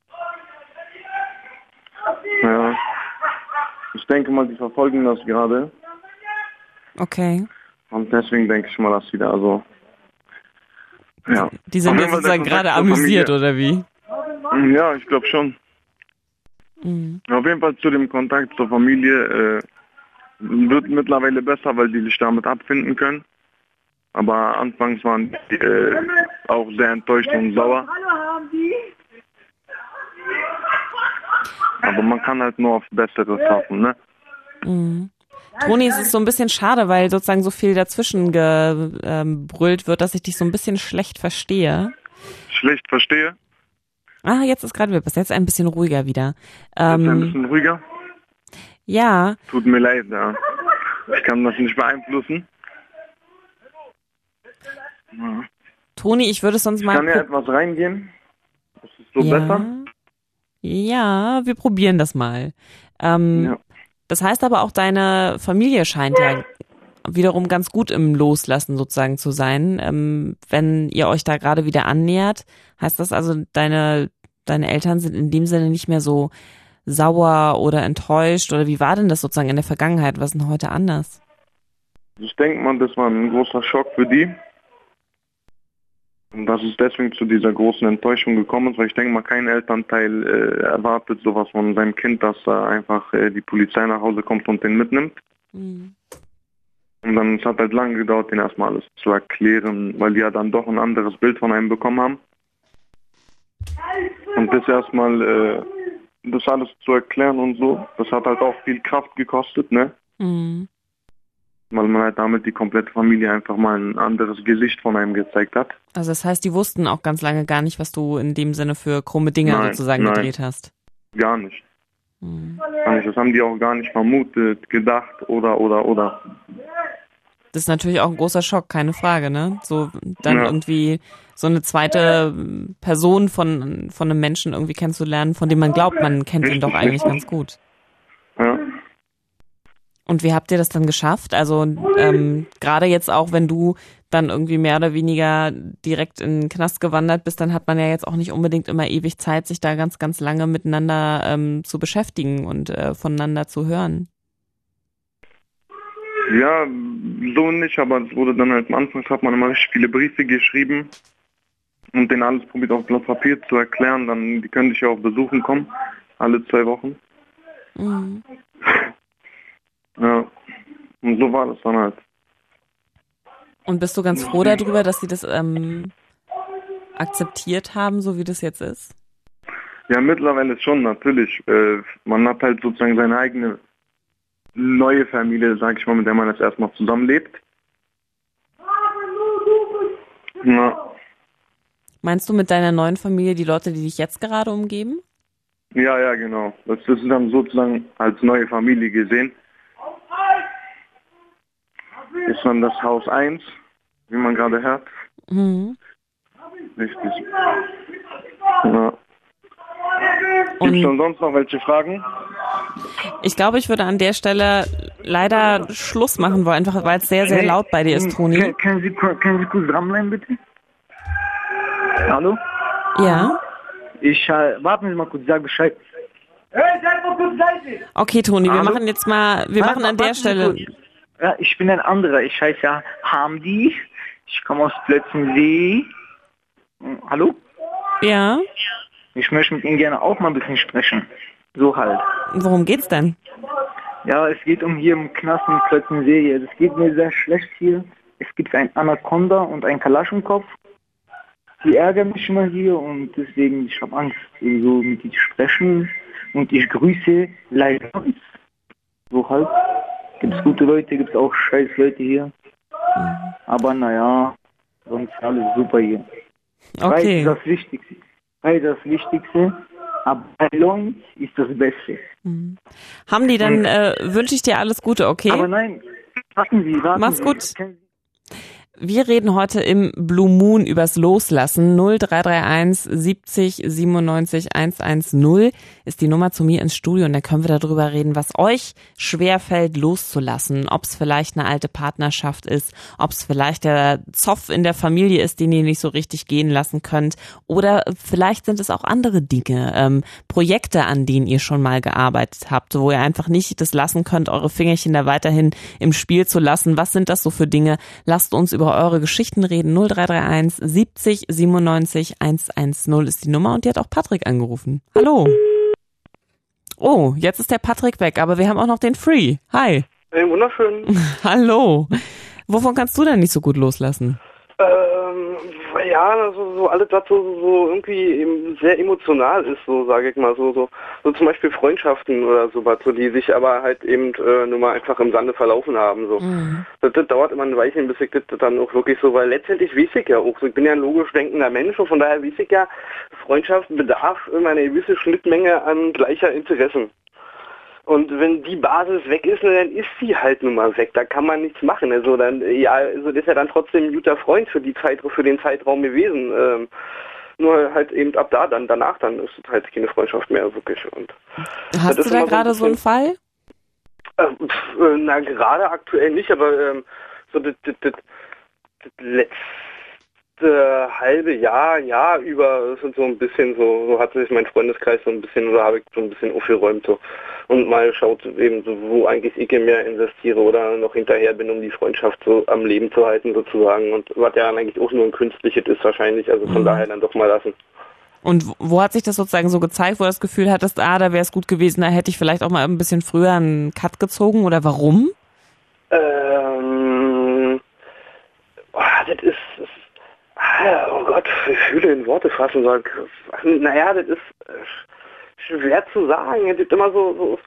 Ja. Ich denke mal, die verfolgen das gerade. Okay. Und deswegen denke ich mal, dass sie da so. Ja. Die sind Auf jetzt jeden Fall sozusagen der gerade Kontakt zur amüsiert, Familie. oder wie? Ja, ich glaube schon. Mhm. Auf jeden Fall zu dem Kontakt zur Familie wird mittlerweile besser, weil die sich damit abfinden können. Aber anfangs waren die auch sehr enttäuscht und sauer. Aber man kann halt nur auf Besseres hoffen, ne? Mhm. Toni, es ist so ein bisschen schade, weil sozusagen so viel dazwischen gebrüllt wird, dass ich dich so ein bisschen schlecht verstehe. Schlecht verstehe? Ah, jetzt ist gerade wieder besser. Jetzt ein bisschen ruhiger wieder. Jetzt ein bisschen ruhiger? Ja. Tut mir leid, ja. Ich kann das nicht beeinflussen. Ja. Toni, ich würde sonst mal... Kann ja etwas reingehen? Ist es so besser? Ja, wir probieren das mal. Ja. Das heißt aber auch, deine Familie scheint ja wiederum ganz gut im Loslassen sozusagen zu sein. Wenn ihr euch da gerade wieder annähert, heißt das also, deine Eltern sind in dem Sinne nicht mehr so sauer oder enttäuscht? Oder wie war denn das sozusagen in der Vergangenheit? Was ist denn heute anders? Ich denke mal, das war ein großer Schock für die. Und dass es deswegen zu dieser großen Enttäuschung gekommen ist, weil ich denke mal, kein Elternteil erwartet sowas von seinem Kind, dass da einfach die Polizei nach Hause kommt und den mitnimmt. Mhm. Und dann, es hat halt lange gedauert, den erstmal alles zu erklären, weil die ja dann doch ein anderes Bild von einem bekommen haben. Und das erstmal, das alles zu erklären und so, das hat halt auch viel Kraft gekostet, ne? Mhm. Weil man halt damit die komplette Familie einfach mal ein anderes Gesicht von einem gezeigt hat. Also das heißt, die wussten auch ganz lange gar nicht, was du in dem Sinne für krumme Dinge sozusagen gedreht hast. Gar nicht. Mhm. Das haben die auch gar nicht vermutet, gedacht oder. Das ist natürlich auch ein großer Schock, keine Frage, ne? So dann irgendwie so eine zweite Person von einem Menschen irgendwie kennenzulernen, von dem man glaubt, man kennt ihn doch eigentlich ganz gut. Ja. Und wie habt ihr das dann geschafft? Also gerade jetzt auch, wenn du dann irgendwie mehr oder weniger direkt in den Knast gewandert bist, dann hat man ja jetzt auch nicht unbedingt immer ewig Zeit, sich da ganz, ganz lange miteinander zu beschäftigen und voneinander zu hören. Ja, so nicht, aber es wurde dann halt am Anfang, hat man immer richtig viele Briefe geschrieben und denen alles probiert auf Blatt Papier zu erklären. Dann, die können dich ja auch besuchen kommen, alle 2 Wochen. Mhm. Ja, und so war das dann halt. Und bist du ganz froh darüber, dass sie das akzeptiert haben, so wie das jetzt ist? Ja, mittlerweile schon, natürlich. Man hat halt sozusagen seine eigene neue Familie, sag ich mal, mit der man jetzt erstmal zusammenlebt. Ja. Meinst du mit deiner neuen Familie die Leute, die dich jetzt gerade umgeben? Ja, genau. Das ist dann sozusagen als neue Familie gesehen. Ist dann das Haus 1, wie man gerade hört. Mhm. Richtig. Ja. Gibt es dann sonst noch welche Fragen? Ich glaube, ich würde an der Stelle leider Schluss machen wollen, einfach weil es sehr, sehr laut bei dir ist, Toni. Können Sie kurz dranbleiben, bitte? Hallo? Ja? Warten Sie mal kurz, ich sage Bescheid. Okay, Toni, wir Hallo? machen jetzt mal, machen an der Stelle... Ja, ich bin ein anderer. Ich heiße ja Hamdi. Ich komme aus Plötzensee. Hallo? Ja? Ich möchte mit Ihnen gerne auch mal ein bisschen sprechen. So halt. Worum geht's denn? Ja, es geht um hier im Knast in Plötzensee hier. Es geht mir sehr schlecht hier. Es gibt ein Anaconda und ein Kalaschnikow. Die ärgern mich immer hier und deswegen, ich habe Angst, so mit ihnen zu sprechen. Und ich grüße leider. So halt. Gibt's gute Leute, gibt's auch scheiß Leute hier. Aber naja, sonst alles super hier. Okay. Reis ist das Wichtigste. Aber Lohn ist das Beste. Haben die, dann wünsche ich dir alles Gute, okay? Aber nein, warten Sie. Mach's gut. Wir reden heute im Blue Moon übers Loslassen. 0331 70 97 110 ist die Nummer zu mir ins Studio und dann können wir darüber reden, was euch schwerfällt loszulassen. Ob es vielleicht eine alte Partnerschaft ist, ob es vielleicht der Zoff in der Familie ist, den ihr nicht so richtig gehen lassen könnt oder vielleicht sind es auch andere Dinge, Projekte, an denen ihr schon mal gearbeitet habt, wo ihr einfach nicht das lassen könnt, eure Fingerchen da weiterhin im Spiel zu lassen. Was sind das so für Dinge? Lasst uns über eure Geschichten reden. 0331 70 97 110 ist die Nummer und die hat auch Patrick angerufen. Hallo. Oh, jetzt ist der Patrick weg, aber wir haben auch noch den Free. Hi. Hey, wunderschön. Hallo. Wovon kannst du denn nicht so gut loslassen? Ja, also so alles, was so irgendwie eben sehr emotional ist, so sage ich mal, so zum Beispiel Freundschaften oder so was, so die sich aber halt eben nur mal einfach im Sande verlaufen haben. So. Das dauert immer ein Weilchen, bis ich das dann auch wirklich so, weil letztendlich weiß ich ja auch, so, ich bin ja ein logisch denkender Mensch und von daher weiß ich ja, Freundschaft bedarf immer eine gewisse Schnittmenge an gleicher Interessen. Und wenn die Basis weg ist, dann ist sie halt nun mal weg. Da kann man nichts machen. Also dann, ja, also das ist ja dann trotzdem ein guter Freund für den Zeitraum gewesen. Nur halt eben ab da, danach ist es halt keine Freundschaft mehr wirklich. Und hast du da gerade so einen Fall? Na, gerade aktuell nicht, aber so das letzte halbe Jahr über sind so ein bisschen so hat sich mein Freundeskreis so ein bisschen, oder habe ich so ein bisschen aufgeräumt so und mal schaut eben so, wo eigentlich ich mehr investiere oder noch hinterher bin, um die Freundschaft so am Leben zu halten sozusagen und was ja eigentlich auch nur ein künstliches ist wahrscheinlich, also von daher dann doch mal lassen. Und wo hat sich das sozusagen so gezeigt, wo du das Gefühl hattest, da wäre es gut gewesen, da hätte ich vielleicht auch mal ein bisschen früher einen Cut gezogen oder warum? Das ist oh Gott, ich fühle in Worte fassen. Naja, das ist schwer zu sagen. Das ist immer so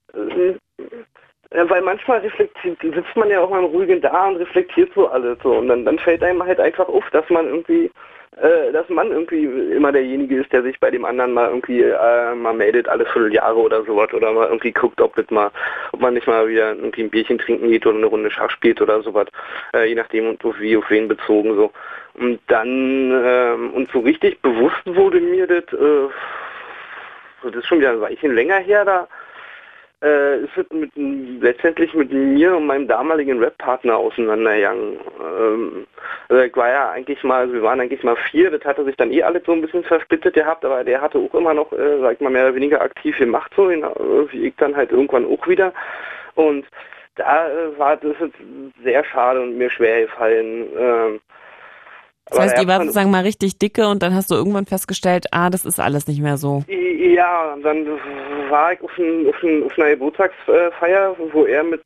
weil manchmal sitzt man ja auch mal im Ruhigen da und reflektiert so alles so. Und dann fällt einem halt einfach auf, dass man irgendwie immer derjenige ist, der sich bei dem anderen mal irgendwie mal meldet, alle Vierteljahre oder sowas, oder mal irgendwie guckt, ob man nicht mal wieder irgendwie ein Bierchen trinken geht oder eine Runde Schach spielt oder sowas, je nachdem und auf wen bezogen so. Und dann und so richtig bewusst wurde mir das ist schon wieder ein Weilchen länger her, da ist es letztendlich mit mir und meinem damaligen Rap-Partner auseinandergegangen. Also wir waren eigentlich mal 4, das hatte sich dann alles so ein bisschen versplittet gehabt, aber der hatte auch immer noch, sag ich mal, mehr oder weniger aktiv gemacht, so wie ich dann halt irgendwann auch wieder. Und da war das sehr schade und mir schwer gefallen. Das heißt, ihr wart sozusagen mal richtig dicke und dann hast du irgendwann festgestellt, das ist alles nicht mehr so. Ja, dann war ich auf einer Geburtstagsfeier, wo er mit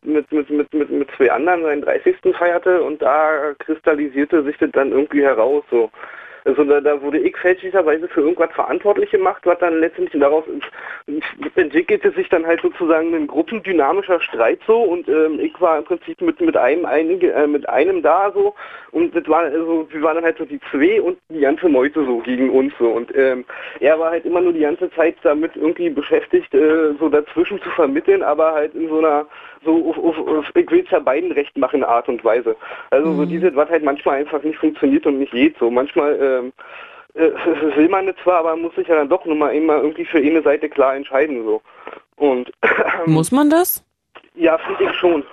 2 anderen seinen 30. feierte und da kristallisierte sich das dann irgendwie heraus so. Also da wurde ich fälschlicherweise für irgendwas verantwortlich gemacht, was dann letztendlich daraus entwickelte sich dann halt sozusagen ein gruppendynamischer Streit so und ich war im Prinzip mit einem da so und das war also wir waren dann halt so die zwei und die ganze Meute so gegen uns so und er war halt immer nur die ganze Zeit damit irgendwie beschäftigt, so dazwischen zu vermitteln, aber halt in so einer ich will es ja beiden recht machen Art und Weise. Also so dieses, was halt manchmal einfach nicht funktioniert und nicht geht so. Manchmal will man es zwar, aber man muss sich ja dann doch nur mal irgendwie für eine Seite klar entscheiden so. Und muss man das? Ja, finde ich schon.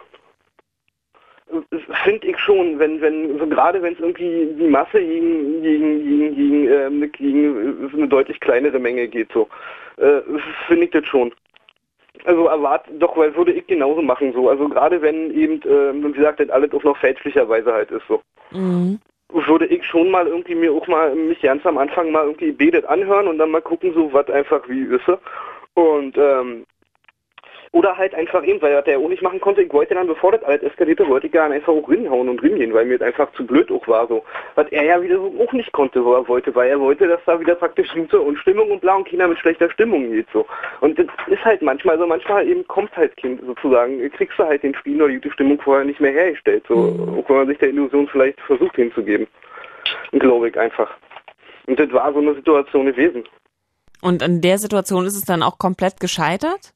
Finde ich schon, wenn so gerade wenn es irgendwie die Masse gegen eine deutlich kleinere Menge geht so, finde ich das schon. Also weil würde ich genauso machen so. Also gerade wenn eben, wie gesagt, das alles auch noch fälschlicherweise halt ist so. Mhm. Würde ich schon mal irgendwie mir auch mal mich ganz am Anfang mal irgendwie betet anhören und dann mal gucken so, was einfach wie ist. Und oder halt einfach eben, weil er das ja auch nicht machen konnte, ich wollte dann, bevor das alles eskalierte, wollte ich dann einfach auch rinhauen und ringehen, weil mir das einfach zu blöd auch war, so. Was er ja wieder so auch nicht konnte, wo er wollte, weil er wollte, dass da wieder praktisch und Stimmung und bla und keiner mit schlechter Stimmung geht, so. Und das ist halt manchmal eben kommt halt Kind sozusagen, kriegst du halt den Spiel oder die gute Stimmung vorher nicht mehr hergestellt, so. Auch wenn man sich der Illusion vielleicht versucht hinzugeben. Glaube ich einfach. Und das war so eine Situation gewesen. Und an der Situation ist es dann auch komplett gescheitert?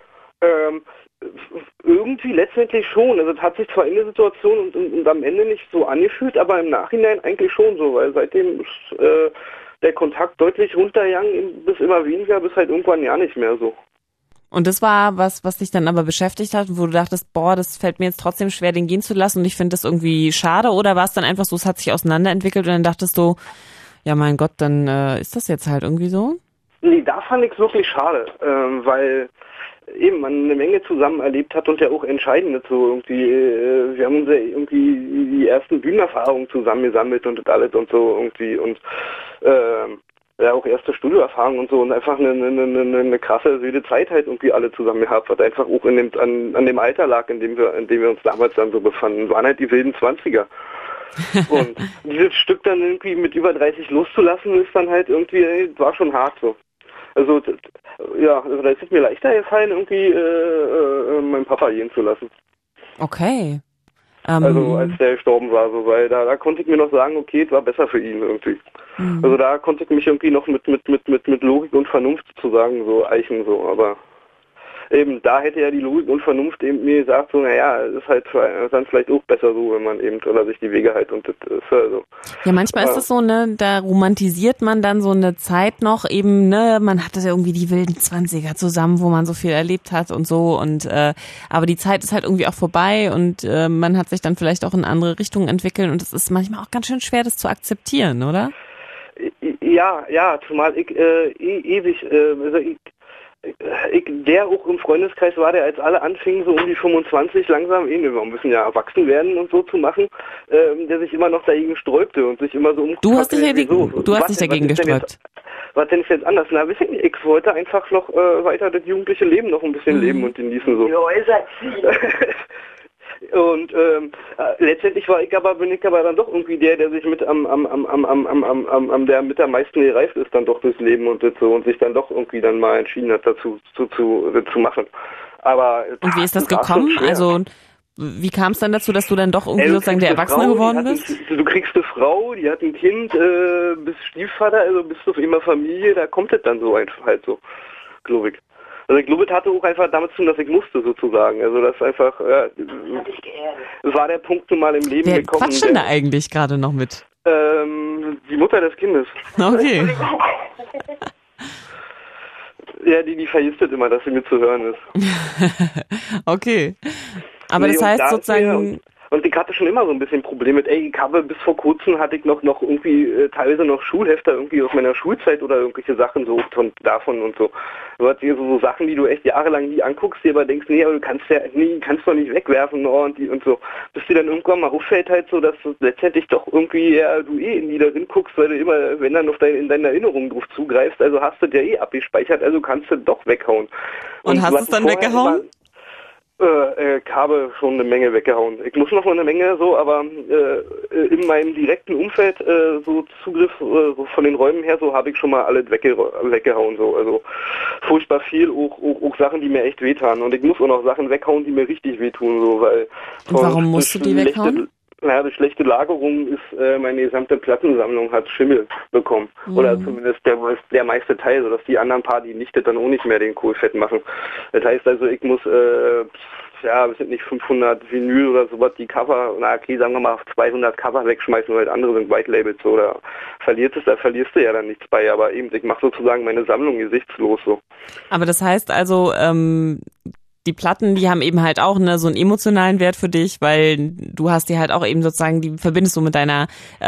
Irgendwie letztendlich schon. Also es hat sich zwar in der Situation und am Ende nicht so angefühlt, aber im Nachhinein eigentlich schon so, weil seitdem ist der Kontakt deutlich runtergegangen, bis immer weniger, bis halt irgendwann ja nicht mehr so. Und das war was dich dann aber beschäftigt hat, wo du dachtest, boah, das fällt mir jetzt trotzdem schwer, den gehen zu lassen und ich finde das irgendwie schade, oder war es dann einfach so, es hat sich auseinanderentwickelt und dann dachtest du, ja mein Gott, dann ist das jetzt halt irgendwie so? Nee, da fand ich es wirklich schade, weil eben man eine Menge zusammen erlebt hat und ja auch Entscheidendes so irgendwie, wir haben uns ja irgendwie die ersten Bühnenerfahrungen zusammen gesammelt und das alles und so irgendwie und ja auch erste Studioerfahrungen und so und einfach eine krasse wilde Zeit halt irgendwie alle zusammen gehabt, was einfach auch an dem Alter lag, in dem wir uns damals dann so befanden, waren halt die wilden 20er. Und dieses Stück dann irgendwie mit über 30 loszulassen, ist dann halt irgendwie, war schon hart so. Also, also da ist es mir leichter gefallen, irgendwie meinen Papa gehen zu lassen. Okay. Also als der gestorben war, so, weil da konnte ich mir noch sagen, okay, es war besser für ihn irgendwie. Mhm. Also da konnte ich mich irgendwie noch mit Logik und Vernunft sozusagen so eichen, so, aber eben da hätte ja die Logik und Vernunft eben mir gesagt, so, naja, es ist halt dann vielleicht auch besser so, wenn man eben, oder sich die Wege halt und das ist also. Ja, manchmal ist das so, ne, da romantisiert man dann so eine Zeit noch eben, ne, man hatte ja irgendwie die wilden 20er zusammen, wo man so viel erlebt hat und so und aber die Zeit ist halt irgendwie auch vorbei und man hat sich dann vielleicht auch in andere Richtungen entwickelt und es ist manchmal auch ganz schön schwer, das zu akzeptieren, oder? Ja, zumal ich ewig, der auch im Freundeskreis war, der als alle anfingen, so um die 25 langsam, wir müssen ja erwachsen werden und so zu machen, der sich immer noch dagegen sträubte und sich immer so Du hast dich dagegen gesträubt. Was denn jetzt anders? Na, weiß ich nicht, ich wollte einfach noch weiter das jugendliche Leben noch ein bisschen leben und genießen so. Ja, ist und letztendlich bin ich aber dann doch irgendwie der sich mit der mit am meisten gereift ist, dann doch durchs Leben und so und sich dann doch irgendwie dann mal entschieden hat, dazu zu machen. Aber und wie ist das gekommen? Also wie kam es dann dazu, dass du dann doch irgendwie sozusagen der Erwachsene geworden bist? Du kriegst eine Frau, die hat ein Kind, bist Stiefvater, also bist du auf immer Familie, da kommt es dann so einfach halt so, glaube ich. Also ich glaube, es hatte auch einfach damit zu tun, dass ich musste sozusagen. Also das einfach, war der Punkt nun mal im Leben gekommen. Wer quatscht denn da eigentlich gerade noch mit? Die Mutter des Kindes. Okay. Ja, die vergisst immer, dass sie mit zu hören ist. Okay. Aber das heißt sozusagen... Und ich hatte schon immer so ein bisschen Probleme mit, ich habe bis vor kurzem hatte ich noch irgendwie teilweise noch Schulhefter irgendwie aus meiner Schulzeit oder irgendwelche Sachen so davon und so. So Sachen, die du echt jahrelang nie anguckst, dir aber denkst, nee, aber du kannst doch nicht wegwerfen und so. Bis dir dann irgendwann mal auffällt halt so, dass du letztendlich doch irgendwie du in die darin guckst, weil du immer, wenn dann in deine Erinnerungen drauf zugreifst, also hast du dir abgespeichert, also kannst du doch weghauen. Und hast du es dann weggehauen? Ich habe schon eine Menge weggehauen. Ich muss noch eine Menge so, aber in meinem direkten Umfeld so Zugriff so von den Räumen her, so habe ich schon mal alles weggehauen. So. Also furchtbar viel, auch Sachen, die mir echt wehtan. Und ich muss auch noch Sachen weghauen, die mir richtig wehtun. So, weil und warum musst du die weghauen? Naja, durch schlechte Lagerung ist meine gesamte Plattensammlung hat Schimmel bekommen. Oder zumindest der meiste Teil, sodass die anderen paar, die nicht, dann auch nicht mehr den Kohlfett machen. Das heißt also, ich muss, wir sind nicht 500 Vinyl oder sowas, die Cover, sagen wir mal 200 Cover wegschmeißen, weil andere sind White Labels so, da verlierst du ja dann nichts bei, aber eben, ich mache sozusagen meine Sammlung gesichtslos so. Aber das heißt also, die Platten, die haben eben halt auch so einen emotionalen Wert für dich, weil du hast die halt auch eben sozusagen, die verbindest du mit deiner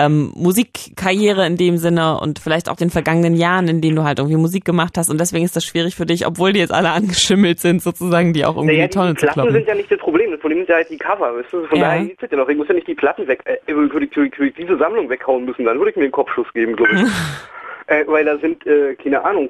Musikkarriere in dem Sinne und vielleicht auch den vergangenen Jahren, in denen du halt irgendwie Musik gemacht hast und deswegen ist das schwierig für dich, obwohl die jetzt alle angeschimmelt sind, sozusagen, die auch irgendwie die Tonne zu kloppen. Die Platten sind ja nicht das Problem sind ja halt die Cover, weißt du? Von daher geht's ja noch. Ich muss ja nicht die Platten weg, würde ich diese Sammlung weghauen müssen, dann würde ich mir einen Kopfschuss geben, glaube ich. Weil da sind, keine Ahnung,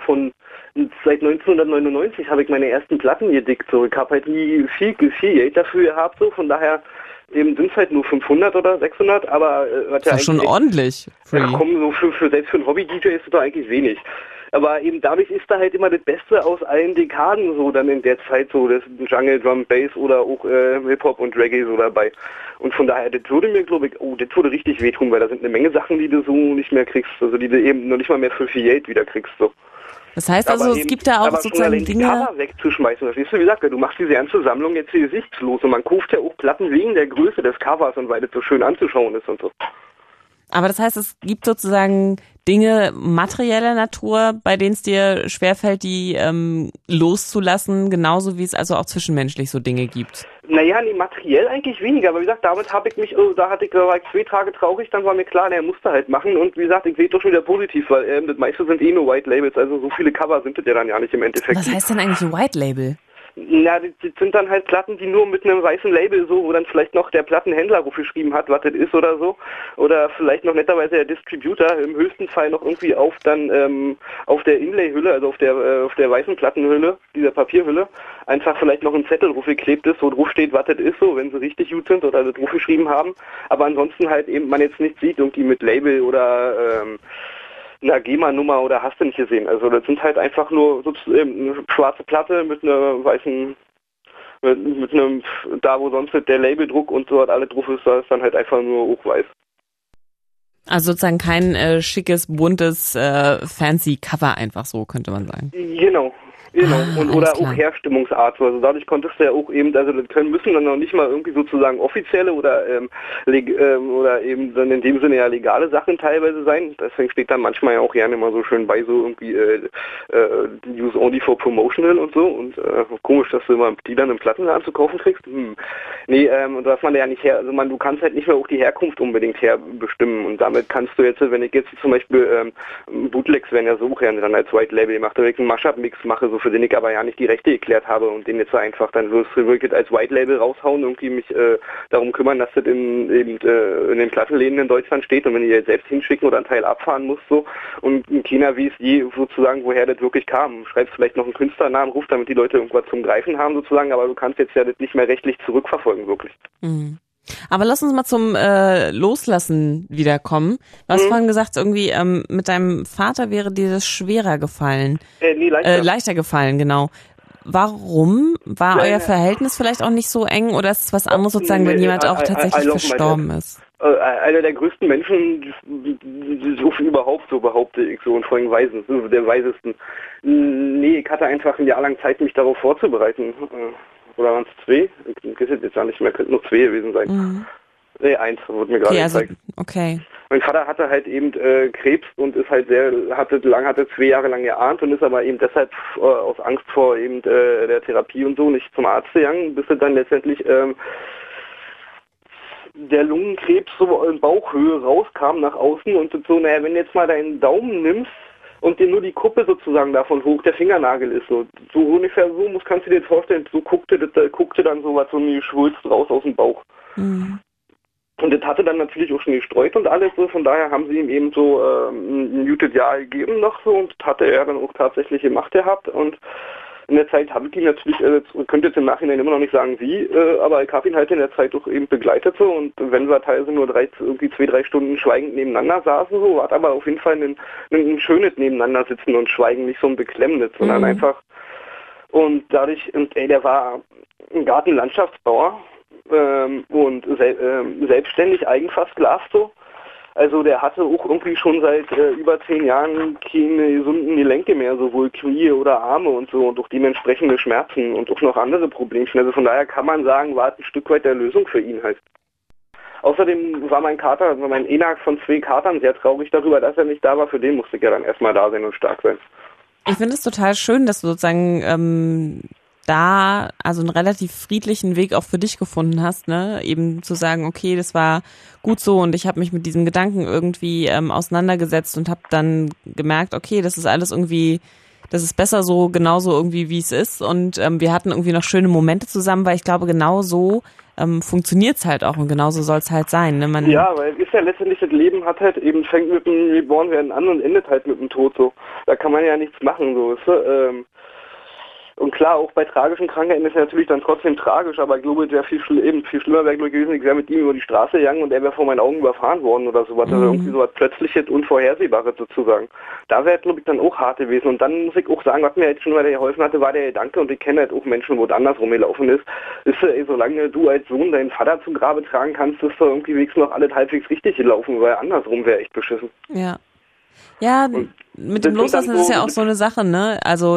seit 1999 habe ich meine ersten Platten gedickt, so. Ich habe halt nie viel Geld dafür gehabt, so. Von daher eben sind es halt nur 500 oder 600, aber das ist schon ordentlich. Komm, so selbst für einen Hobby-DJ ist das doch eigentlich wenig. Aber eben dadurch ist da halt immer das Beste aus allen Dekaden so dann in der Zeit so, das Jungle, Drum, Bass oder auch Hip-Hop und Reggae so dabei. Und von daher, das würde mir, glaube ich, das würde richtig wehtun, weil da sind eine Menge Sachen, die du so nicht mehr kriegst, also die du eben noch nicht mal mehr für viel Geld wieder kriegst, so. Das heißt also, es gibt da auch sozusagen Dinge... Aber Cover wegzuschmeißen, das ist, wie gesagt, du machst diese ganze Sammlung jetzt gesichtslos und man kauft ja auch Platten wegen der Größe des Covers und weil das so schön anzuschauen ist und so. Aber das heißt, es gibt sozusagen Dinge materieller Natur, bei denen es dir schwerfällt, die loszulassen, genauso wie es also auch zwischenmenschlich so Dinge gibt. Naja, nee, materiell eigentlich weniger, aber wie gesagt, damit habe ich mich, da war ich 2 Tage traurig, dann war mir klar, der musste halt machen und wie gesagt, ich sehe doch schon wieder positiv, weil das meiste sind nur White Labels, also so viele Cover sind das ja dann ja nicht im Endeffekt. Was heißt denn eigentlich ein White Label? Ja, das sind dann halt Platten, die nur mit einem weißen Label so, wo dann vielleicht noch der Plattenhändler geschrieben hat, was das ist oder so. Oder vielleicht noch netterweise der Distributor, im höchsten Fall noch irgendwie auf der Inlay-Hülle, also auf der weißen Plattenhülle, dieser Papierhülle, einfach vielleicht noch ein Zettel geklebt ist, wo drauf steht, was das ist, so, wenn sie richtig gut sind oder das drauf geschrieben haben. Aber ansonsten halt eben man jetzt nicht sieht, irgendwie mit Label oder eine GEMA-Nummer oder hast du nicht gesehen. Also das sind halt einfach nur so eine schwarze Platte mit einer weißen, mit einem, da wo sonst der Labeldruck und so hat alle drauf ist, da ist dann halt einfach nur hochweiß. Also sozusagen kein schickes, buntes, fancy Cover einfach so, könnte man sagen. Genau. Oder auch Herstimmungsart. Also dadurch konntest du ja auch eben, also das müssen dann noch nicht mal irgendwie sozusagen offizielle oder eben dann in dem Sinne ja legale Sachen teilweise sein. Deswegen steht dann manchmal ja auch gerne immer so schön bei so irgendwie use only for promotional und so. Und komisch, dass du immer die dann im Plattenladen zu kaufen kriegst. Nee, und dass man ja nicht du kannst halt nicht mehr auch die Herkunft unbedingt herbestimmen. Und damit kannst du jetzt, wenn ich jetzt zum Beispiel Bootlegs werden ja so gerne dann als White Label gemacht, wenn ich einen Mashup-Mix mache, so für den ich aber ja nicht die Rechte geklärt habe und den jetzt einfach dann wirklich als White Label raushauen, irgendwie mich darum kümmern, dass das in den Plattenläden in Deutschland steht und wenn ich jetzt selbst hinschicken oder einen Teil abfahren muss so und in China wie es je sozusagen, woher das wirklich kam. Schreibst vielleicht noch einen Künstlernamen, ruf, damit die Leute irgendwas zum Greifen haben sozusagen, aber du kannst jetzt ja das nicht mehr rechtlich zurückverfolgen wirklich. Mhm. Aber lass uns mal zum Loslassen wiederkommen. Du hast vorhin gesagt, irgendwie mit deinem Vater wäre dir das schwerer gefallen. Nee, leichter gefallen, genau. Warum? War euer Verhältnis vielleicht auch nicht so eng oder ist es was anderes sozusagen, wenn jemand auch tatsächlich verstorben ist? Einer der größten Menschen so überhaupt, so behaupte ich so und vor allem der weisesten. Nee, ich hatte einfach ein Jahr lang Zeit, mich darauf vorzubereiten. Oder waren es 2? Ich weiß jetzt gar nicht mehr, könnten nur 2 gewesen sein. Mhm. Nee, 1, wurde mir gerade gezeigt. Okay. Mein Vater hatte halt eben Krebs und ist halt hatte 2 Jahre lang geahnt und ist aber eben deshalb aus Angst vor eben der Therapie und so nicht zum Arzt gegangen, bis er dann letztendlich der Lungenkrebs so in Bauchhöhe rauskam nach außen und so, naja, wenn du jetzt mal deinen Daumen nimmst, und dir nur die Kuppe sozusagen davon hoch, der Fingernagel ist so ungefähr so, kannst du dir das vorstellen, so guckte dann so was, so eine Schwulst raus aus dem Bauch. Mhm. Und das hatte dann natürlich auch schon gestreut und alles so, von daher haben sie ihm eben so ein gutes Jahr gegeben noch so und das hatte er dann auch tatsächlich gemacht gehabt und in der Zeit habe ich ihn natürlich, könnte jetzt im Nachhinein immer noch nicht sagen wie, aber ich habe ihn halt in der Zeit auch eben begleitet so, und wenn wir teilweise nur 2-3 Stunden schweigend nebeneinander saßen, so, war aber auf jeden Fall ein schönes Nebeneinander sitzen und schweigen, nicht so ein beklemmendes, sondern einfach, und dadurch, der war ein Gartenlandschaftsbauer und selbstständig, Eigenversklavt so. Also der hatte auch irgendwie schon seit über 10 Jahren keine gesunden Gelenke mehr, sowohl Knie oder Arme und so, und auch dementsprechende Schmerzen und auch noch andere Problemchen. Also von daher kann man sagen, war ein Stück weit der Lösung für ihn halt. Außerdem war mein Enak von 2 Katern sehr traurig darüber, dass er nicht da war. Für den musste ich ja dann erstmal da sein und stark sein. Ich finde es total schön, dass du sozusagen da also einen relativ friedlichen Weg auch für dich gefunden hast, ne? Eben zu sagen, okay, das war gut so, und ich habe mich mit diesem Gedanken irgendwie auseinandergesetzt und habe dann gemerkt, okay, das ist alles irgendwie, das ist besser so, genauso irgendwie, wie es ist, und wir hatten irgendwie noch schöne Momente zusammen, weil ich glaube, genau so funktioniert's halt auch, und genauso soll's halt sein. Ne? Ja, weil ist ja letztendlich, das Leben hat halt eben, fängt mit dem Geborenwerden an und endet halt mit dem Tod so. Da kann man ja nichts machen, so, weißt du? Und klar, auch bei tragischen Krankheiten ist es natürlich dann trotzdem tragisch, aber ich glaube, es wäre viel schlimmer wäre gewesen, ich wäre mit ihm über die Straße gegangen und er wäre vor meinen Augen überfahren worden oder sowas. Also irgendwie so was Plötzliches, Unvorhersehbares sozusagen. Da wäre es, glaube ich, dann auch hart gewesen. Und dann muss ich auch sagen, was mir jetzt schon weiter geholfen hatte, war der Gedanke, und ich kenne halt auch Menschen, wo es andersrum gelaufen ist, solange du als Sohn deinen Vater zu Grabe tragen kannst, ist doch irgendwie wenigstens noch alles halbwegs richtig gelaufen, weil andersrum wäre echt beschissen. Ja. Ja, und mit dem Loslassen ist ja auch so eine Sache, ne? Also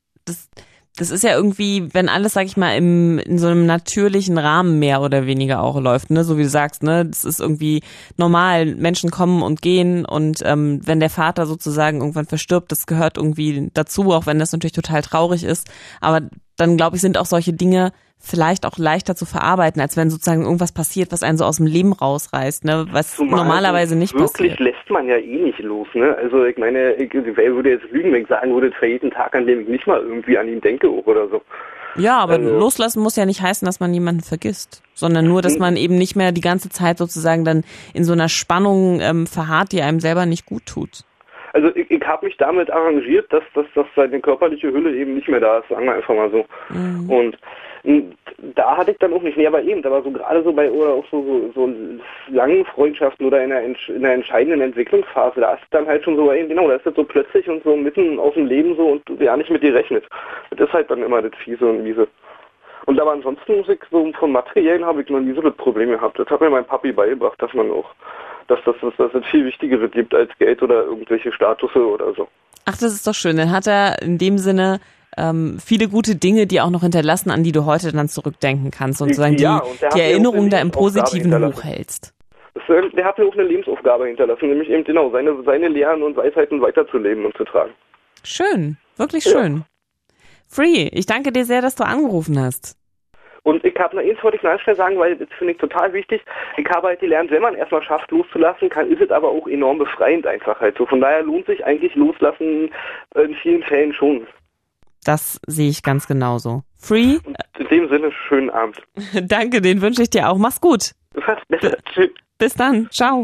das ist ja irgendwie, wenn alles, sag ich mal, in so einem natürlichen Rahmen mehr oder weniger auch läuft, ne, so wie du sagst, ne, das ist irgendwie normal, Menschen kommen und gehen, und wenn der Vater sozusagen irgendwann verstirbt, das gehört irgendwie dazu, auch wenn das natürlich total traurig ist, aber dann, glaube ich, sind auch solche Dinge vielleicht auch leichter zu verarbeiten, als wenn sozusagen irgendwas passiert, was einen so aus dem Leben rausreißt, ne, was normalerweise nicht passiert. Wirklich lässt man ja eh nicht los, ne, also ich meine, ich würde jetzt lügen, wenn ich sagen würde, für jeden Tag, an dem ich nicht mal irgendwie an ihn denke oder so. Ja, aber loslassen muss ja nicht heißen, dass man jemanden vergisst, sondern nur, dass man eben nicht mehr die ganze Zeit sozusagen dann in so einer Spannung verharrt, die einem selber nicht gut tut. Also ich habe mich damit arrangiert, dass seine körperliche Hülle eben nicht mehr da ist, sagen wir einfach mal so. Und da hatte ich dann auch nicht, aber eben, aber so gerade so bei, oder auch so langen Freundschaften oder in einer entscheidenden Entwicklungsphase, da ist dann halt schon so, genau, da ist das so plötzlich und so mitten aus dem Leben so, und du ja nicht mit dir rechnet. Das ist halt dann immer das Fiese und Miese. Und aber ansonsten muss ich so von Materiellen habe ich noch nie so das Problem gehabt. Das hat mir mein Papi beigebracht, dass man auch, dass es viel Wichtigeres gibt als Geld oder irgendwelche Statusse oder so. Ach, das ist doch schön. Dann hat er in dem Sinne viele gute Dinge, die auch noch hinterlassen, an die du heute dann zurückdenken kannst und sozusagen die Erinnerung da im Positiven hochhältst. Der hat mir auch eine Lebensaufgabe hinterlassen, nämlich eben genau seine Lehren und Weisheiten weiterzuleben und zu tragen. Schön, wirklich schön. Free, ich danke dir sehr, dass du angerufen hast. Und ich habe noch eins, wollte ich ganz schnell sagen, weil das finde ich total wichtig. Ich habe halt gelernt, wenn man erstmal schafft, loszulassen, ist es aber auch enorm befreiend einfach halt so. Von daher lohnt sich eigentlich Loslassen in vielen Fällen schon. Das sehe ich ganz genauso. Free. Und in dem Sinne, schönen Abend. Danke, den wünsche ich dir auch. Mach's gut. Tschüss. Bis dann. Ciao.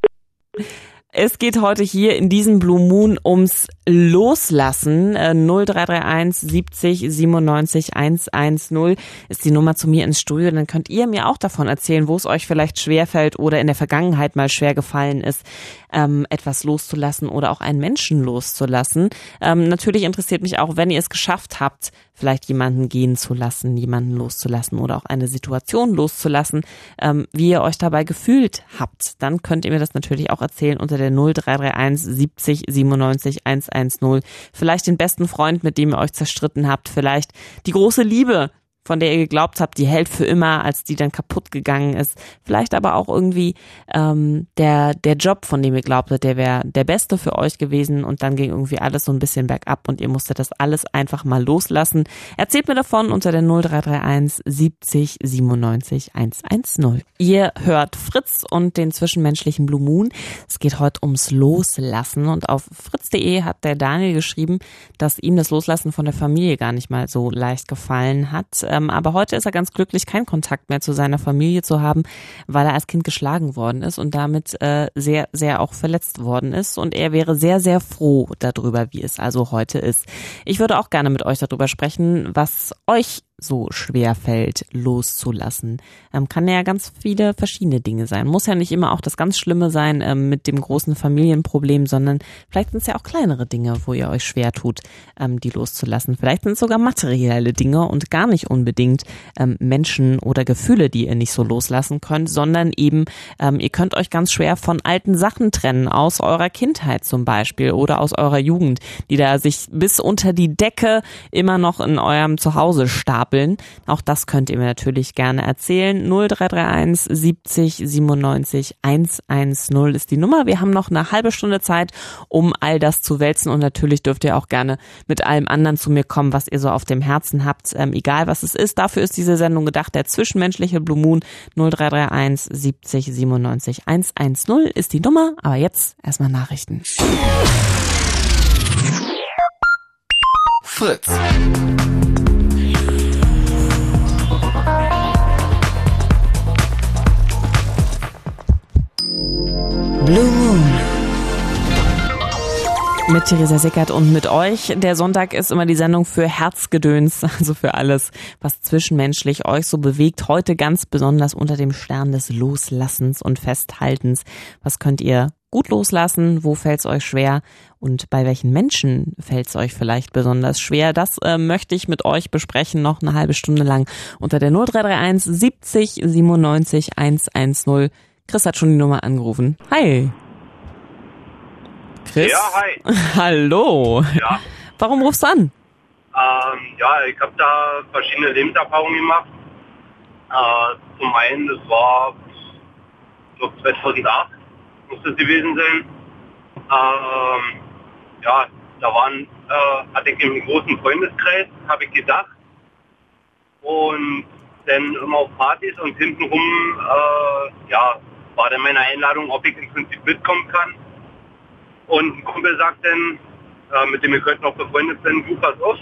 Es geht heute hier in diesem Blue Moon ums Loslassen. 0331 70 97 110 ist die Nummer zu mir ins Studio. Dann könnt ihr mir auch davon erzählen, wo es euch vielleicht schwerfällt oder in der Vergangenheit mal schwer gefallen ist, etwas loszulassen oder auch einen Menschen loszulassen. Natürlich interessiert mich auch, wenn ihr es geschafft habt, vielleicht jemanden gehen zu lassen, jemanden loszulassen oder auch eine Situation loszulassen, wie ihr euch dabei gefühlt habt. Dann könnt ihr mir das natürlich auch erzählen unter der 0331 70 97 110. Vielleicht den besten Freund, mit dem ihr euch zerstritten habt, vielleicht die große Liebe, von der ihr geglaubt habt, die hält für immer, als die dann kaputt gegangen ist. Vielleicht aber auch irgendwie der Job, von dem ihr glaubtet, der wäre der beste für euch gewesen, und dann ging irgendwie alles so ein bisschen bergab und ihr musstet das alles einfach mal loslassen. Erzählt mir davon unter der 0331 70 97 110. Ihr hört Fritz und den zwischenmenschlichen Blue Moon. Es geht heute ums Loslassen, und auf fritz.de hat der Daniel geschrieben, dass ihm das Loslassen von der Familie gar nicht mal so leicht gefallen hat. aber heute ist er ganz glücklich, keinen Kontakt mehr zu seiner Familie zu haben, weil er als Kind geschlagen worden ist und damit sehr, sehr auch verletzt worden ist. Und er wäre sehr, sehr froh darüber, wie es also heute ist. Ich würde auch gerne mit euch darüber sprechen, was euch so schwer fällt, loszulassen. Kann ja ganz viele verschiedene Dinge sein. Muss ja nicht immer auch das ganz Schlimme sein mit dem großen Familienproblem, sondern vielleicht sind es ja auch kleinere Dinge, wo ihr euch schwer tut, die loszulassen. Vielleicht sind es sogar materielle Dinge und gar nicht unbedingt Menschen oder Gefühle, die ihr nicht so loslassen könnt, sondern eben, ihr könnt euch ganz schwer von alten Sachen trennen, aus eurer Kindheit zum Beispiel oder aus eurer Jugend, die da sich bis unter die Decke immer noch in eurem Zuhause stapeln. Auch das könnt ihr mir natürlich gerne erzählen. 0331 70 97 110 ist die Nummer. Wir haben noch eine halbe Stunde Zeit, um all das zu wälzen und natürlich dürft ihr auch gerne mit allem anderen zu mir kommen, was ihr so auf dem Herzen habt, egal was es ist. Dafür ist diese Sendung gedacht, der zwischenmenschliche Blue Moon. 0331 70 97 110 ist die Nummer, aber jetzt erstmal Nachrichten. Fritz. Blue Moon. Mit Theresa Sickert und mit euch. Der Sonntag ist immer die Sendung für Herzgedöns, also für alles, was zwischenmenschlich euch so bewegt. Heute ganz besonders unter dem Stern des Loslassens und Festhaltens. Was könnt ihr gut loslassen? Wo fällt es euch schwer? Und bei welchen Menschen fällt es euch vielleicht besonders schwer? Das möchte ich mit euch besprechen, noch eine halbe Stunde lang unter der 0331 70 97 110. Chris hat schon die Nummer angerufen. Hi. Chris? Ja, hi. Hallo. Ja. Warum rufst du an? Ja, ich habe da verschiedene Lebenserfahrungen gemacht. Zum einen, das war, ich glaube 2008 muss das gewesen sein. Ja, da hatte ich einen großen Freundeskreis, habe ich gedacht. Und dann immer auf Partys und hintenrum, ja, war dann meine Einladung, ob ich im Prinzip mitkommen kann. Und ein Kumpel sagt dann, mit dem ich heute noch befreundet bin, du pass auf,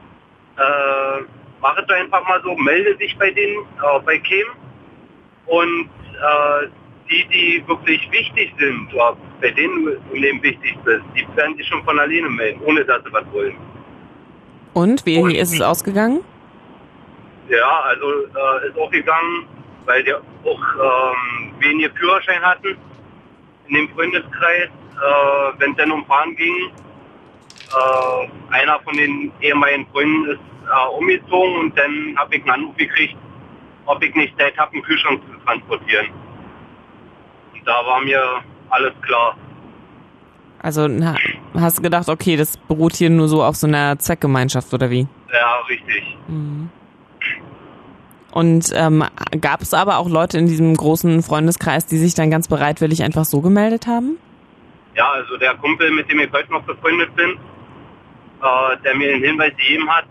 mach es doch einfach mal so, melde dich bei denen, bei Kem. Und die wirklich wichtig sind, oder bei denen du im Leben wichtig bist, die werden sich schon von alleine melden, ohne dass sie was wollen. Und wie ist es ausgegangen? Ja, also ist auch gegangen, weil die auch wenige Führerschein hatten in dem Freundeskreis. Wenn es dann um Fahren ging, einer von den ehemaligen Freunden ist umgezogen und dann habe ich einen Anruf gekriegt, ob ich nicht Zeit habe, einen Kühlschrank zu transportieren. Und da war mir alles klar. Also hast du gedacht, okay, das beruht hier nur so auf so einer Zweckgemeinschaft oder wie? Ja, richtig. Mhm. Und gab es aber auch Leute in diesem großen Freundeskreis, die sich dann ganz bereitwillig einfach so gemeldet haben? Ja, also der Kumpel, mit dem ich heute noch befreundet bin, der mir den Hinweis gegeben hat,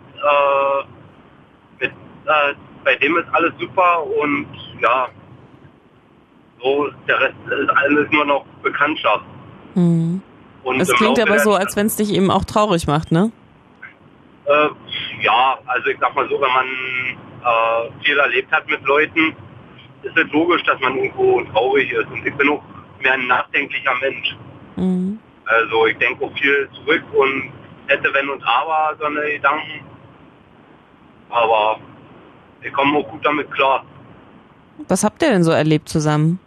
bei dem ist alles super und ja, so der Rest ist alles nur noch Bekanntschaft. Mhm. Und es klingt aber so, als wenn es dich eben auch traurig macht, ne? Ja, also ich sag mal so, wenn man viel erlebt hat mit Leuten, ist es logisch, dass man irgendwo traurig ist. Und ich bin auch mehr ein nachdenklicher Mensch. Mhm. Also ich denke auch viel zurück und hätte, wenn und aber, so eine Gedanken. Aber ich komme auch gut damit klar. Was habt ihr denn so erlebt zusammen?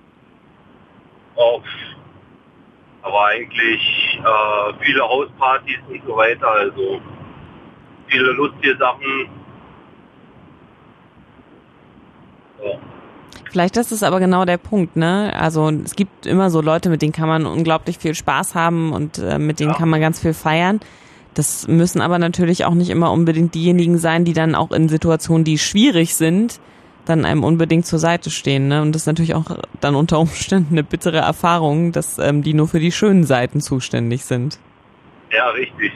Aber eigentlich viele Hauspartys und so weiter, also viele lustige Sachen. Ja. Vielleicht ist es aber genau der Punkt, ne? Also es gibt immer so Leute, mit denen kann man unglaublich viel Spaß haben und mit denen kann man ganz viel feiern. Das müssen aber natürlich auch nicht immer unbedingt diejenigen sein, die dann auch in Situationen, die schwierig sind, dann einem unbedingt zur Seite stehen, ne? Und das ist natürlich auch dann unter Umständen eine bittere Erfahrung, dass die nur für die schönen Seiten zuständig sind. Ja, richtig.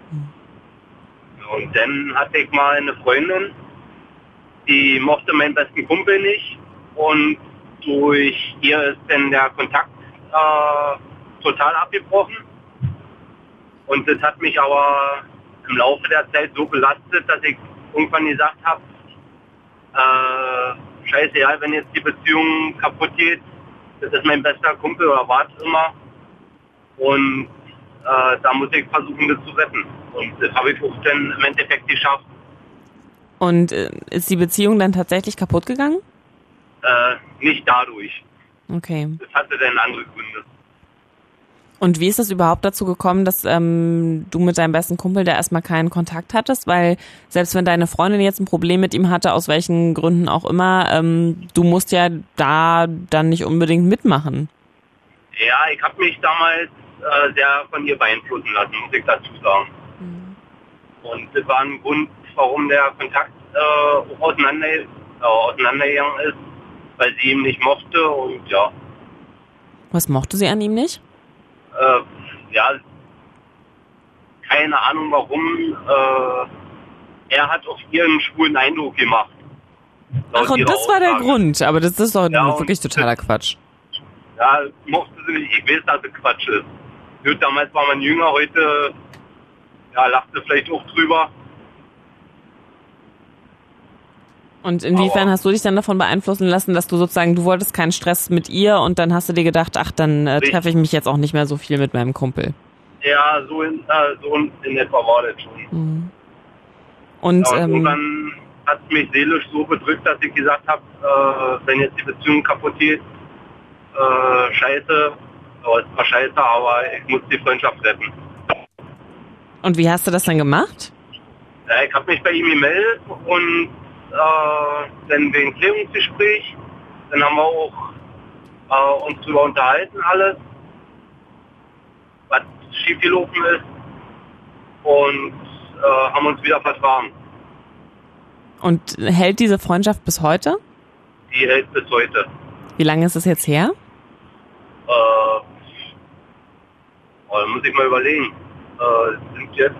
Und dann hatte ich mal eine Freundin, die mochte meinen besten Kumpel nicht und durch ihr ist dann der Kontakt total abgebrochen. Und das hat mich aber im Laufe der Zeit so belastet, dass ich irgendwann gesagt habe, scheiße, ja, wenn jetzt die Beziehung kaputt geht, das ist mein bester Kumpel oder war es immer. Und da muss ich versuchen, das zu retten. Und das habe ich auch dann im Endeffekt geschafft. Und ist die Beziehung dann tatsächlich kaputt gegangen? Nicht dadurch. Okay. Das hatte dann andere Gründe. Und wie ist es überhaupt dazu gekommen, dass du mit deinem besten Kumpel da erstmal keinen Kontakt hattest? Weil selbst wenn deine Freundin jetzt ein Problem mit ihm hatte, aus welchen Gründen auch immer, du musst ja da dann nicht unbedingt mitmachen. Ja, ich habe mich damals sehr von ihr beeinflussen lassen, muss ich dazu sagen. Und das war ein Grund, warum der Kontakt auseinandergegangen ist, weil sie ihn nicht mochte und ja. Was mochte sie an ihm nicht? Ja, keine Ahnung warum. Er hat auf ihr einen schwulen Eindruck gemacht. Ach, und das war der Grund, aber das ist doch wirklich totaler Quatsch. Ja, mochte sie nicht, ich weiß, dass es Quatsch ist. Gut, damals war man jünger, heute lachte vielleicht auch drüber. Und inwiefern hast du dich dann davon beeinflussen lassen, dass du sozusagen, du wolltest keinen Stress mit ihr und dann hast du dir gedacht, ach, dann treffe ich mich jetzt auch nicht mehr so viel mit meinem Kumpel? Ja, so in etwa war das schon. Mhm. Und irgendwann hat es mich seelisch so bedrückt, dass ich gesagt habe, wenn jetzt die Beziehung kaputt geht, scheiße, es war scheiße, aber ich muss die Freundschaft retten. Und wie hast du das dann gemacht? Ja, ich habe mich bei ihm gemeldet und dann wegen Klärungsgespräch, dann haben wir auch uns drüber unterhalten alles, was schiefgelaufen ist und haben uns wieder vertragen. Und hält diese Freundschaft bis heute? Die hält bis heute. Wie lange ist es jetzt her? Da muss ich mal überlegen. Sind jetzt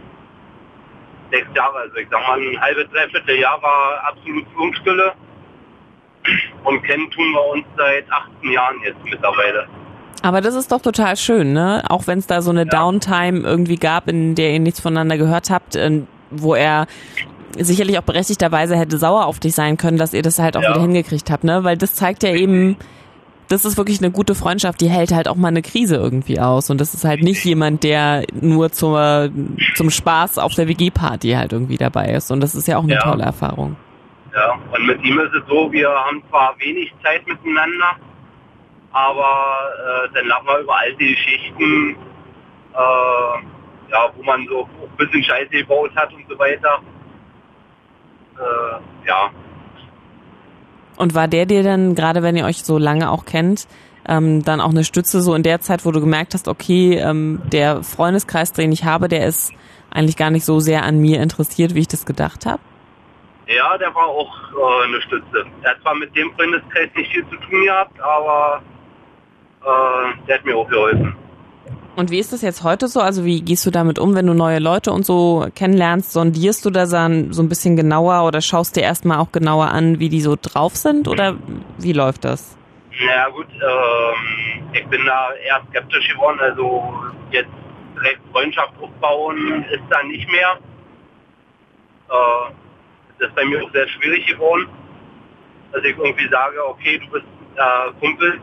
6 Jahre, also ich sag mal ein halbes, dreiviertel Jahr war absolut Funkstille und kennen tun wir uns seit 18 Jahren jetzt mittlerweile. Aber das ist doch total schön, ne? Auch wenn es da so eine Downtime irgendwie gab, in der ihr nichts voneinander gehört habt, wo er sicherlich auch berechtigterweise hätte sauer auf dich sein können, dass ihr das halt auch wieder hingekriegt habt, ne? Weil das zeigt ja eben, das ist wirklich eine gute Freundschaft, die hält halt auch mal eine Krise irgendwie aus. Und das ist halt nicht jemand, der nur zum Spaß auf der WG-Party halt irgendwie dabei ist. Und das ist ja auch eine tolle Erfahrung. Ja, und mit ihm ist es so, wir haben zwar wenig Zeit miteinander, aber dann lachen wir über alte Geschichten, wo man so ein bisschen Scheiße gebaut hat und so weiter. Und war der dir dann, gerade wenn ihr euch so lange auch kennt, dann auch eine Stütze so in der Zeit, wo du gemerkt hast, okay, der Freundeskreis, den ich habe, der ist eigentlich gar nicht so sehr an mir interessiert, wie ich das gedacht habe? Ja, der war auch eine Stütze. Er hat zwar mit dem Freundeskreis nicht viel zu tun gehabt, aber der hat mir auch geholfen. Und wie ist das jetzt heute so? Also wie gehst du damit um, wenn du neue Leute und so kennenlernst? Sondierst du da so ein bisschen genauer oder schaust dir erstmal auch genauer an, wie die so drauf sind? Oder wie läuft das? Naja gut, ich bin da eher skeptisch geworden. Also jetzt direkt Freundschaft aufbauen ist da nicht mehr. Das ist bei mir auch sehr schwierig geworden. Dass ich irgendwie sage, okay, du bist Kumpel.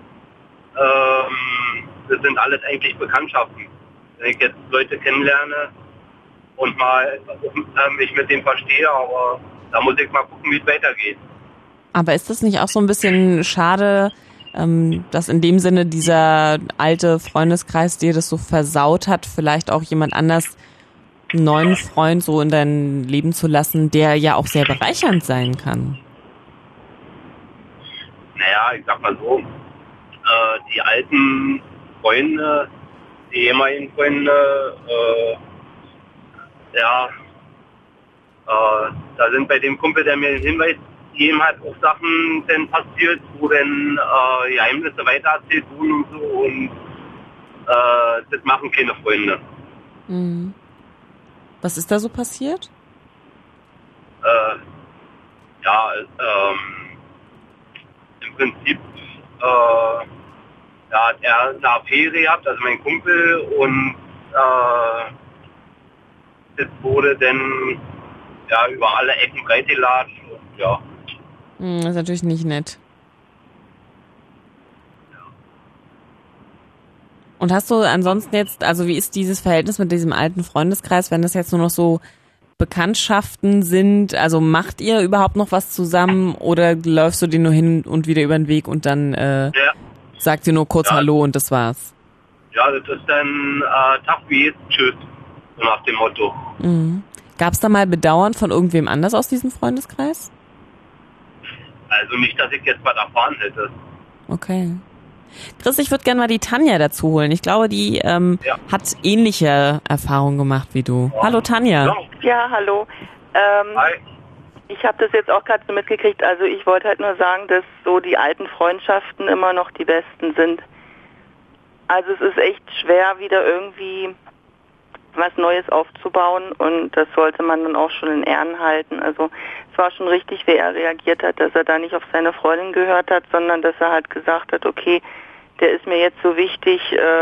Das sind alles eigentlich Bekanntschaften. Wenn ich jetzt Leute kennenlerne und mal mich mit denen verstehe, aber da muss ich mal gucken, wie es weitergeht. Aber ist das nicht auch so ein bisschen schade, dass in dem Sinne dieser alte Freundeskreis dir das so versaut hat, vielleicht auch jemand anders einen neuen Freund so in dein Leben zu lassen, der ja auch sehr bereichernd sein kann? Naja, ich sag mal so, die alten Freunde, die ehemaligen Freunde, da sind bei dem Kumpel, der mir den Hinweis gegeben hat, auch Sachen dann passiert, wo dann Geheimnisse weitererzählt wurden und so und das machen keine Freunde. Mhm. Was ist da so passiert? Im Prinzip hat er eine Affäre gehabt, also mein Kumpel, und das wurde dann über alle Ecken breitgelatscht und ja. Das ist natürlich nicht nett. Und hast du ansonsten jetzt, also wie ist dieses Verhältnis mit diesem alten Freundeskreis, wenn das jetzt nur noch so Bekanntschaften sind? Also macht ihr überhaupt noch was zusammen oder läufst du dir nur hin und wieder über den Weg und dann sagt ihr nur kurz Hallo und das war's? Ja, das ist dann Tag wie jetzt, tschüss, so nach dem Motto. Mhm. Gab es da mal Bedauern von irgendwem anders aus diesem Freundeskreis? Also nicht, dass ich jetzt was erfahren hätte. Okay. Chris, ich würde gerne mal die Tanja dazu holen. Ich glaube, die hat ähnliche Erfahrungen gemacht wie du. Ja. Hallo Tanja. Ja, hallo. Hi. Ich habe das jetzt auch gerade so mitgekriegt. Also ich wollte halt nur sagen, dass so die alten Freundschaften immer noch die besten sind. Also es ist echt schwer, wieder irgendwie was Neues aufzubauen und das sollte man dann auch schon in Ehren halten. Also es war schon richtig, wie er reagiert hat, dass er da nicht auf seine Freundin gehört hat, sondern dass er halt gesagt hat, okay, der ist mir jetzt so wichtig,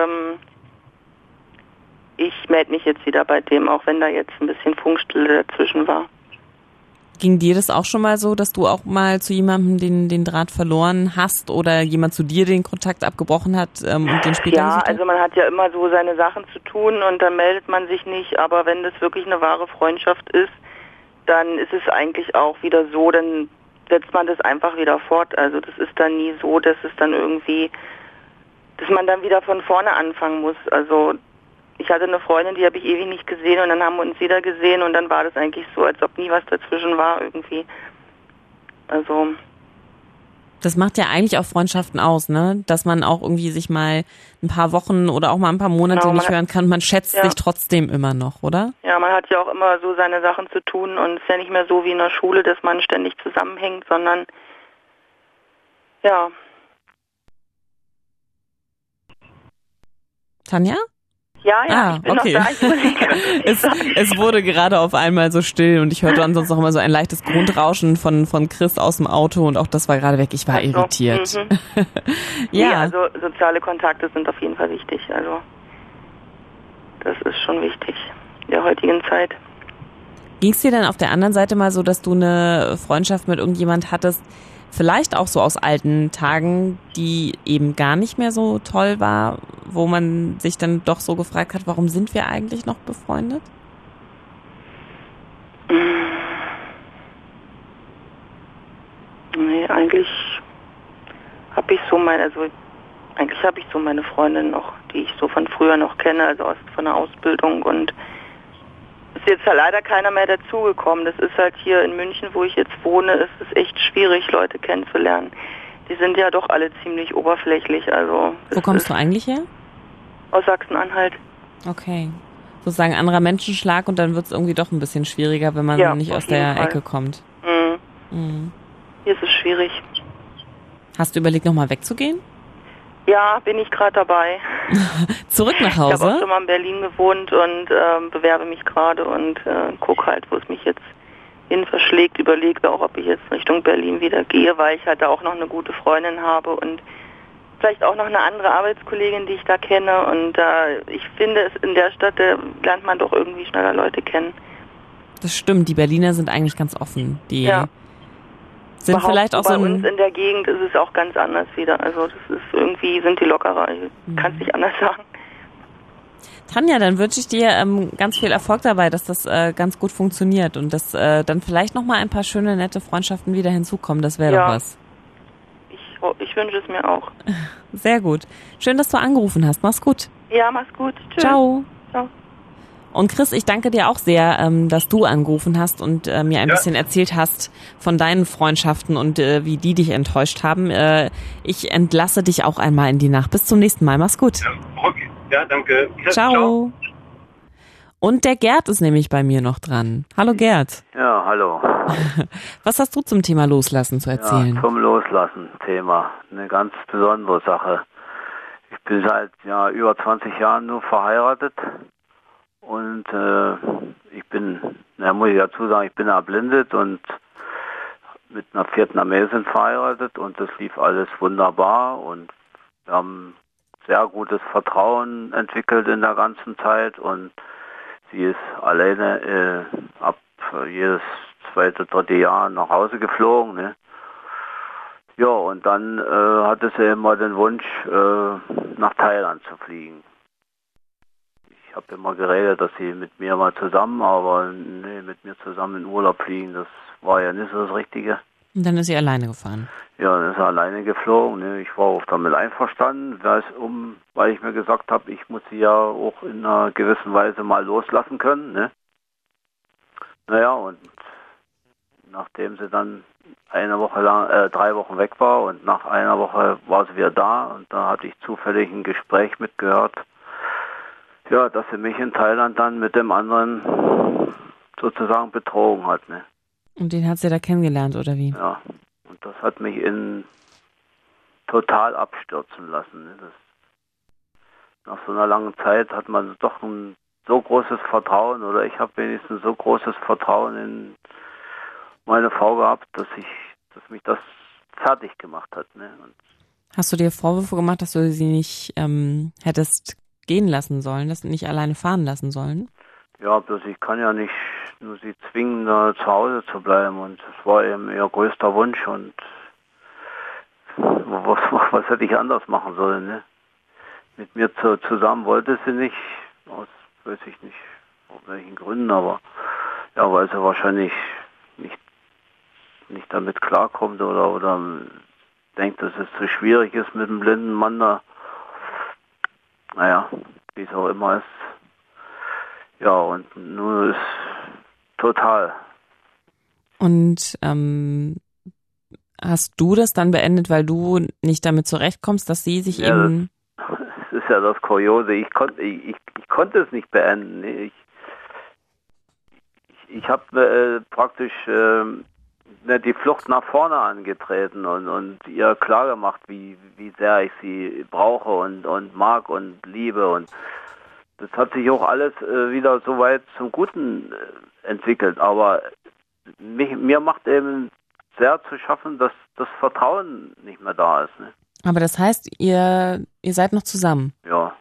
ich melde mich jetzt wieder bei dem, auch wenn da jetzt ein bisschen Funkstille dazwischen war. Ging dir das auch schon mal so, dass du auch mal zu jemandem den Draht verloren hast oder jemand zu dir den Kontakt abgebrochen hat und den später Ja, gesucht hat? also man hat ja immer so seine Sachen zu tun und dann meldet man sich nicht, aber wenn das wirklich eine wahre Freundschaft ist, dann ist es eigentlich auch wieder so, dann setzt man das einfach wieder fort. Also das ist dann nie so, dass es dann irgendwie, dass man dann wieder von vorne anfangen muss. Also ich hatte eine Freundin, die habe ich ewig nicht gesehen und dann haben wir uns wieder gesehen und dann war das eigentlich so, als ob nie was dazwischen war irgendwie. Also das macht ja eigentlich auch Freundschaften aus, ne? Dass man auch irgendwie sich mal ein paar Wochen oder auch mal ein paar Monate nicht hören kann. Man schätzt sich trotzdem immer noch, oder? Ja, man hat ja auch immer so seine Sachen zu tun und es ist ja nicht mehr so wie in der Schule, dass man ständig zusammenhängt, sondern ja. Tanja? Ja, ich bin okay. noch da. Es wurde gerade auf einmal so still und ich hörte ansonsten noch immer so ein leichtes Grundrauschen von Chris aus dem Auto und auch das war gerade weg. Ich war irritiert. Ja. Nee, also soziale Kontakte sind auf jeden Fall wichtig. Also das ist schon wichtig in der heutigen Zeit. Ging es dir dann auf der anderen Seite mal so, dass du eine Freundschaft mit irgendjemand hattest, vielleicht auch so aus alten Tagen, die eben gar nicht mehr so toll war, wo man sich dann doch so gefragt hat, warum sind wir eigentlich noch befreundet? Nee, eigentlich habe ich so meine Freundin noch, die ich so von früher noch kenne, also von der Ausbildung und ist jetzt ja leider keiner mehr dazugekommen. Das ist halt hier in München, wo ich jetzt wohne, ist es echt schwierig, Leute kennenzulernen. Die sind ja doch alle ziemlich oberflächlich. Also wo kommst du eigentlich her? Aus Sachsen-Anhalt. Okay. Sozusagen anderer Menschenschlag und dann wird es irgendwie doch ein bisschen schwieriger, wenn man nicht aus der Ecke kommt. Mhm. Hier ist es schwierig. Hast du überlegt, nochmal wegzugehen? Ja, bin ich gerade dabei. Zurück nach Hause? Ich habe auch schon mal in Berlin gewohnt und bewerbe mich gerade und gucke halt, wo es mich jetzt hin verschlägt. Überlege auch, ob ich jetzt Richtung Berlin wieder gehe, weil ich halt da auch noch eine gute Freundin habe und vielleicht auch noch eine andere Arbeitskollegin, die ich da kenne. Und ich finde, es in der Stadt lernt man doch irgendwie schneller Leute kennen. Das stimmt, die Berliner sind eigentlich ganz offen. Die sind vielleicht auch so bei uns in der Gegend ist es auch ganz anders wieder. Also das ist irgendwie, sind die lockerer. Ich kann es nicht anders sagen. Tanja, dann wünsche ich dir ganz viel Erfolg dabei, dass das ganz gut funktioniert und dass dann vielleicht nochmal ein paar schöne, nette Freundschaften wieder hinzukommen. Das wäre doch was. Ich wünsche es mir auch. Sehr gut. Schön, dass du angerufen hast. Mach's gut. Ja, mach's gut. Tschüss. Ciao. Ciao. Und Chris, ich danke dir auch sehr, dass du angerufen hast und mir ein bisschen erzählt hast von deinen Freundschaften und wie die dich enttäuscht haben. Ich entlasse dich auch einmal in die Nacht. Bis zum nächsten Mal. Mach's gut. Ja, okay. Ja, danke. Ciao. Und der Gerd ist nämlich bei mir noch dran. Hallo Gerd. Ja, hallo. Was hast du zum Thema Loslassen zu erzählen? Ja, zum Loslassen-Thema. Eine ganz besondere Sache. Ich bin seit über 20 Jahren nur verheiratet. Und ich bin, muss ich dazu sagen, ich bin erblindet und mit einer Vietnamesin verheiratet und das lief alles wunderbar und wir haben sehr gutes Vertrauen entwickelt in der ganzen Zeit und sie ist alleine ab jedes zweite, dritte Jahr nach Hause geflogen, ne? Ja, und dann hatte sie immer den Wunsch, nach Thailand zu fliegen. Ich habe immer geredet, dass sie mit mir mal zusammen, aber nee, mit mir zusammen in Urlaub fliegen, das war ja nicht so das Richtige. Und dann ist sie alleine gefahren? Ja, dann ist er alleine geflogen. Ne? Ich war auch damit einverstanden, weil ich mir gesagt habe, ich muss sie ja auch in einer gewissen Weise mal loslassen können. Ne? Naja, und nachdem sie dann 3 Wochen weg war und nach einer Woche war sie wieder da und da hatte ich zufällig ein Gespräch mitgehört, ja, dass sie mich in Thailand dann mit dem anderen sozusagen betrogen hat. Ne? Und den hat sie da kennengelernt, oder wie? Ja, und das hat mich total abstürzen lassen. Ne? Nach so einer langen Zeit hat man doch ein so großes Vertrauen, oder ich habe wenigstens so großes Vertrauen in meine Frau gehabt, dass mich das fertig gemacht hat. Ne? Und hast du dir Vorwürfe gemacht, dass du sie nicht hättest gehen lassen sollen, dass du nicht alleine fahren lassen sollen? Ja, bloß ich kann ja nicht nur sie zwingen, da zu Hause zu bleiben, und das war eben ihr größter Wunsch, und was hätte ich anders machen sollen, ne? Mit mir zusammen wollte sie nicht, aus weiß ich nicht, aus welchen Gründen, aber ja, weil sie wahrscheinlich nicht damit klarkommt oder denkt, dass es zu schwierig ist mit einem blinden Mann da. Naja, wie es auch immer ist. Ja, und nun ist total. Und hast du das dann beendet, weil du nicht damit zurechtkommst, dass sie sich eben... Das ist ja das Kuriose. Ich konnte es nicht beenden. Ich habe praktisch die Flucht nach vorne angetreten und ihr klargemacht, wie sehr ich sie brauche und mag und liebe, und das hat sich auch alles wieder so weit zum Guten entwickelt, aber mir macht eben sehr zu schaffen, dass das Vertrauen nicht mehr da ist. Ne? Aber das heißt, ihr seid noch zusammen? Ja.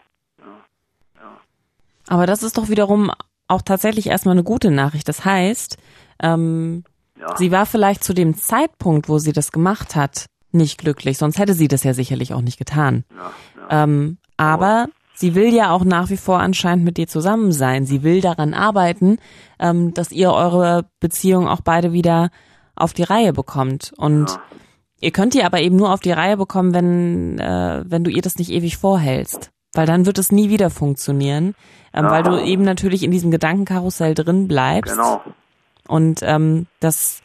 Aber das ist doch wiederum auch tatsächlich erstmal eine gute Nachricht. Das heißt, sie war vielleicht zu dem Zeitpunkt, wo sie das gemacht hat, nicht glücklich. Sonst hätte sie das ja sicherlich auch nicht getan. Aber sie will ja auch nach wie vor anscheinend mit dir zusammen sein. Sie will daran arbeiten, dass ihr eure Beziehung auch beide wieder auf die Reihe bekommt. Und ihr könnt die aber eben nur auf die Reihe bekommen, wenn du ihr das nicht ewig vorhältst. Weil dann wird es nie wieder funktionieren. Weil du eben natürlich in diesem Gedankenkarussell drin bleibst. Genau. Und das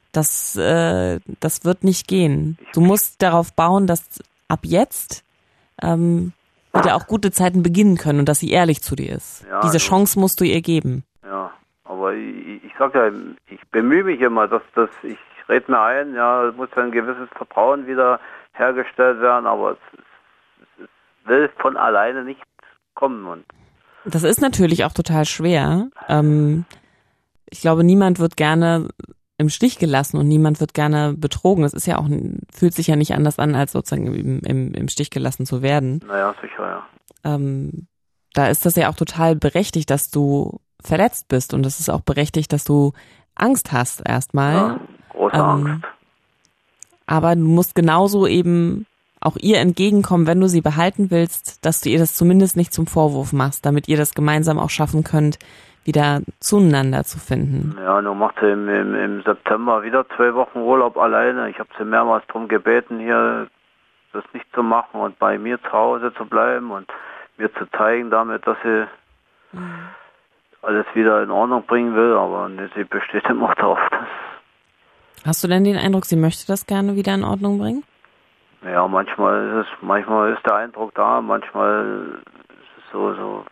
wird nicht gehen. Du musst darauf bauen, dass ab jetzt wieder auch gute Zeiten beginnen können und dass sie ehrlich zu dir ist. Ja, diese Chance musst du ihr geben. Ja, aber ich sag ja, ich bemühe mich immer, dass ich rede mir ein, ja, es muss ja ein gewisses Vertrauen wieder hergestellt werden, aber es will von alleine nicht kommen. Und das ist natürlich auch total schwer. Ich glaube, niemand wird gerne im Stich gelassen und niemand wird gerne betrogen. Das ist ja auch, fühlt sich ja nicht anders an, als sozusagen im Stich gelassen zu werden. Naja, sicher, ja. Da ist das ja auch total berechtigt, dass du verletzt bist, und es ist auch berechtigt, dass du Angst hast erstmal. Ja, große Angst. Aber du musst genauso eben auch ihr entgegenkommen, wenn du sie behalten willst, dass du ihr das zumindest nicht zum Vorwurf machst, damit ihr das gemeinsam auch schaffen könnt, wieder zueinander zu finden. Ja, nun macht sie im September wieder 2 Wochen Urlaub alleine. Ich habe sie mehrmals darum gebeten, hier das nicht zu machen und bei mir zu Hause zu bleiben und mir zu zeigen damit, dass sie alles wieder in Ordnung bringen will, aber sie besteht immer darauf. Hast du denn den Eindruck, sie möchte das gerne wieder in Ordnung bringen? Ja, manchmal ist der Eindruck da, manchmal ist es so.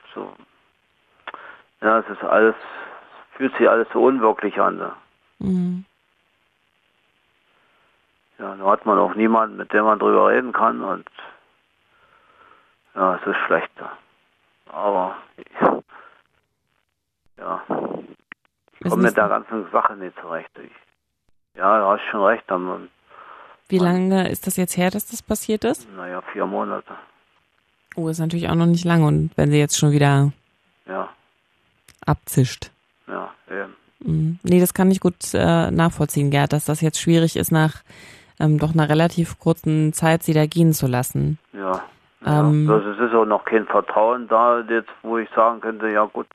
Ja, fühlt sich alles so unwirklich an. Ne? Ja, da hat man auch niemanden, mit dem man drüber reden kann, und ja, es ist schlechter. Aber ich komme mit der ganzen Sache nicht zurecht. Ja, du hast schon recht. Wie lange ist das jetzt her, dass das passiert ist? Naja, 4 Monate. Oh, ist natürlich auch noch nicht lange, und wenn sie jetzt schon wieder abzischt. Ja, eben. Nee, das kann ich gut nachvollziehen, Gerd, dass das jetzt schwierig ist, nach doch einer relativ kurzen Zeit sie da gehen zu lassen. Ja. Also es ist auch noch kein Vertrauen da, jetzt, wo ich sagen könnte, ja gut,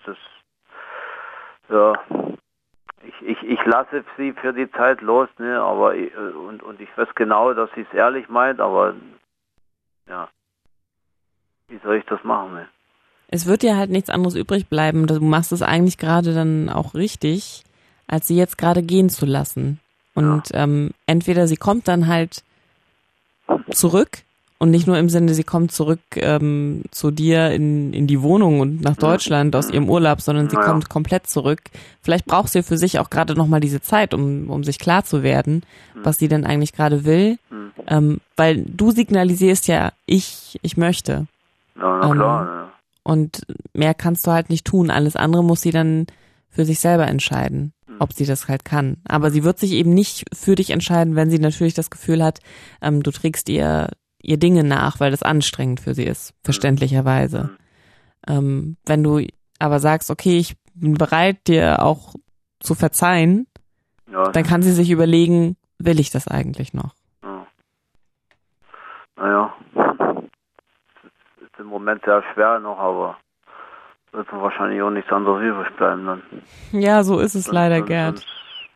ich lasse sie für die Zeit los, ne, aber und ich weiß genau, dass sie es ehrlich meint, aber ja, wie soll ich das machen, ne? Es wird dir halt nichts anderes übrig bleiben. Du machst es eigentlich gerade dann auch richtig, als sie jetzt gerade gehen zu lassen. Und entweder sie kommt dann halt zurück und nicht nur im Sinne, sie kommt zurück zu dir in die Wohnung und nach Deutschland aus ihrem Urlaub, sondern sie kommt komplett zurück. Vielleicht braucht sie für sich auch gerade nochmal diese Zeit, um sich klar zu werden, was sie denn eigentlich gerade will. Weil du signalisierst ja, ich möchte. Ja, na klar, ja. Und mehr kannst du halt nicht tun. Alles andere muss sie dann für sich selber entscheiden, ob sie das halt kann. Aber sie wird sich eben nicht für dich entscheiden, wenn sie natürlich das Gefühl hat, du trägst ihr Dinge nach, weil das anstrengend für sie ist, verständlicherweise. Wenn du aber sagst, okay, ich bin bereit, dir auch zu verzeihen, dann kann sie sich überlegen, will ich das eigentlich noch? Ja. Naja, ist im Moment sehr schwer noch, aber wird wahrscheinlich auch nichts anderes übrig bleiben dann. Ja, so ist es leider, Gerd.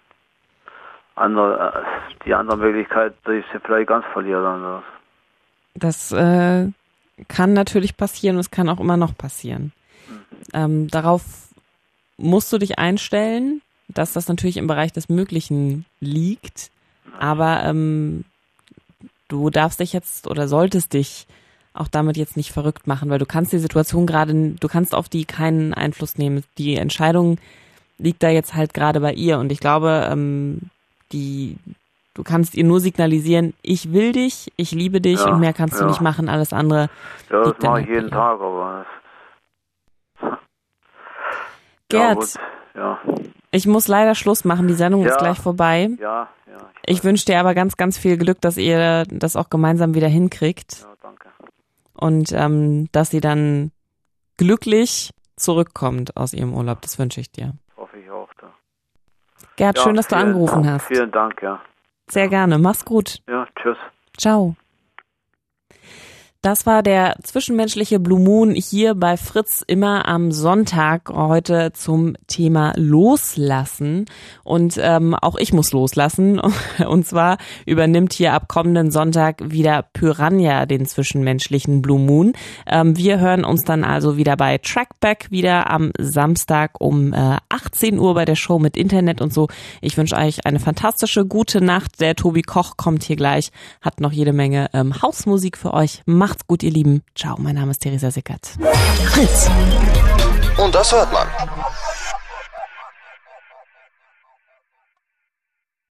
Die andere Möglichkeit, dass ich sie vielleicht ganz verliere dann. Das kann natürlich passieren und es kann auch immer noch passieren. Darauf musst du dich einstellen, dass das natürlich im Bereich des Möglichen liegt, aber du darfst dich jetzt oder solltest dich auch damit jetzt nicht verrückt machen, weil du kannst die Situation du kannst auf die keinen Einfluss nehmen. Die Entscheidung liegt da jetzt halt gerade bei ihr und ich glaube, du kannst ihr nur signalisieren, ich will dich, ich liebe dich und mehr kannst du nicht machen, alles andere. Ja, das mache ich jeden Tag, aber Gerd, ich muss leider Schluss machen, die Sendung ist gleich vorbei. Ja. Ich wünsche dir aber ganz, ganz viel Glück, dass ihr das auch gemeinsam wieder hinkriegt. Ja, danke. Und dass sie dann glücklich zurückkommt aus ihrem Urlaub, das wünsche ich dir. Hoffe ich auch. Gerd, schön, dass du angerufen hast. Vielen Dank, ja. Sehr gerne. Mach's gut. Ja, tschüss. Ciao. Das war der zwischenmenschliche Blue Moon hier bei Fritz immer am Sonntag, heute zum Thema Loslassen. Und auch ich muss loslassen. Und zwar übernimmt hier ab kommenden Sonntag wieder Piranha den zwischenmenschlichen Blue Moon. Wir hören uns dann also wieder bei Trackback wieder am Samstag um 18 Uhr bei der Show mit Internet und so. Ich wünsche euch eine fantastische, gute Nacht. Der Tobi Koch kommt hier gleich, hat noch jede Menge Hausmusik für euch. Macht's gut, ihr Lieben. Ciao, mein Name ist Theresa Sickert. Fritz. Und das hört man.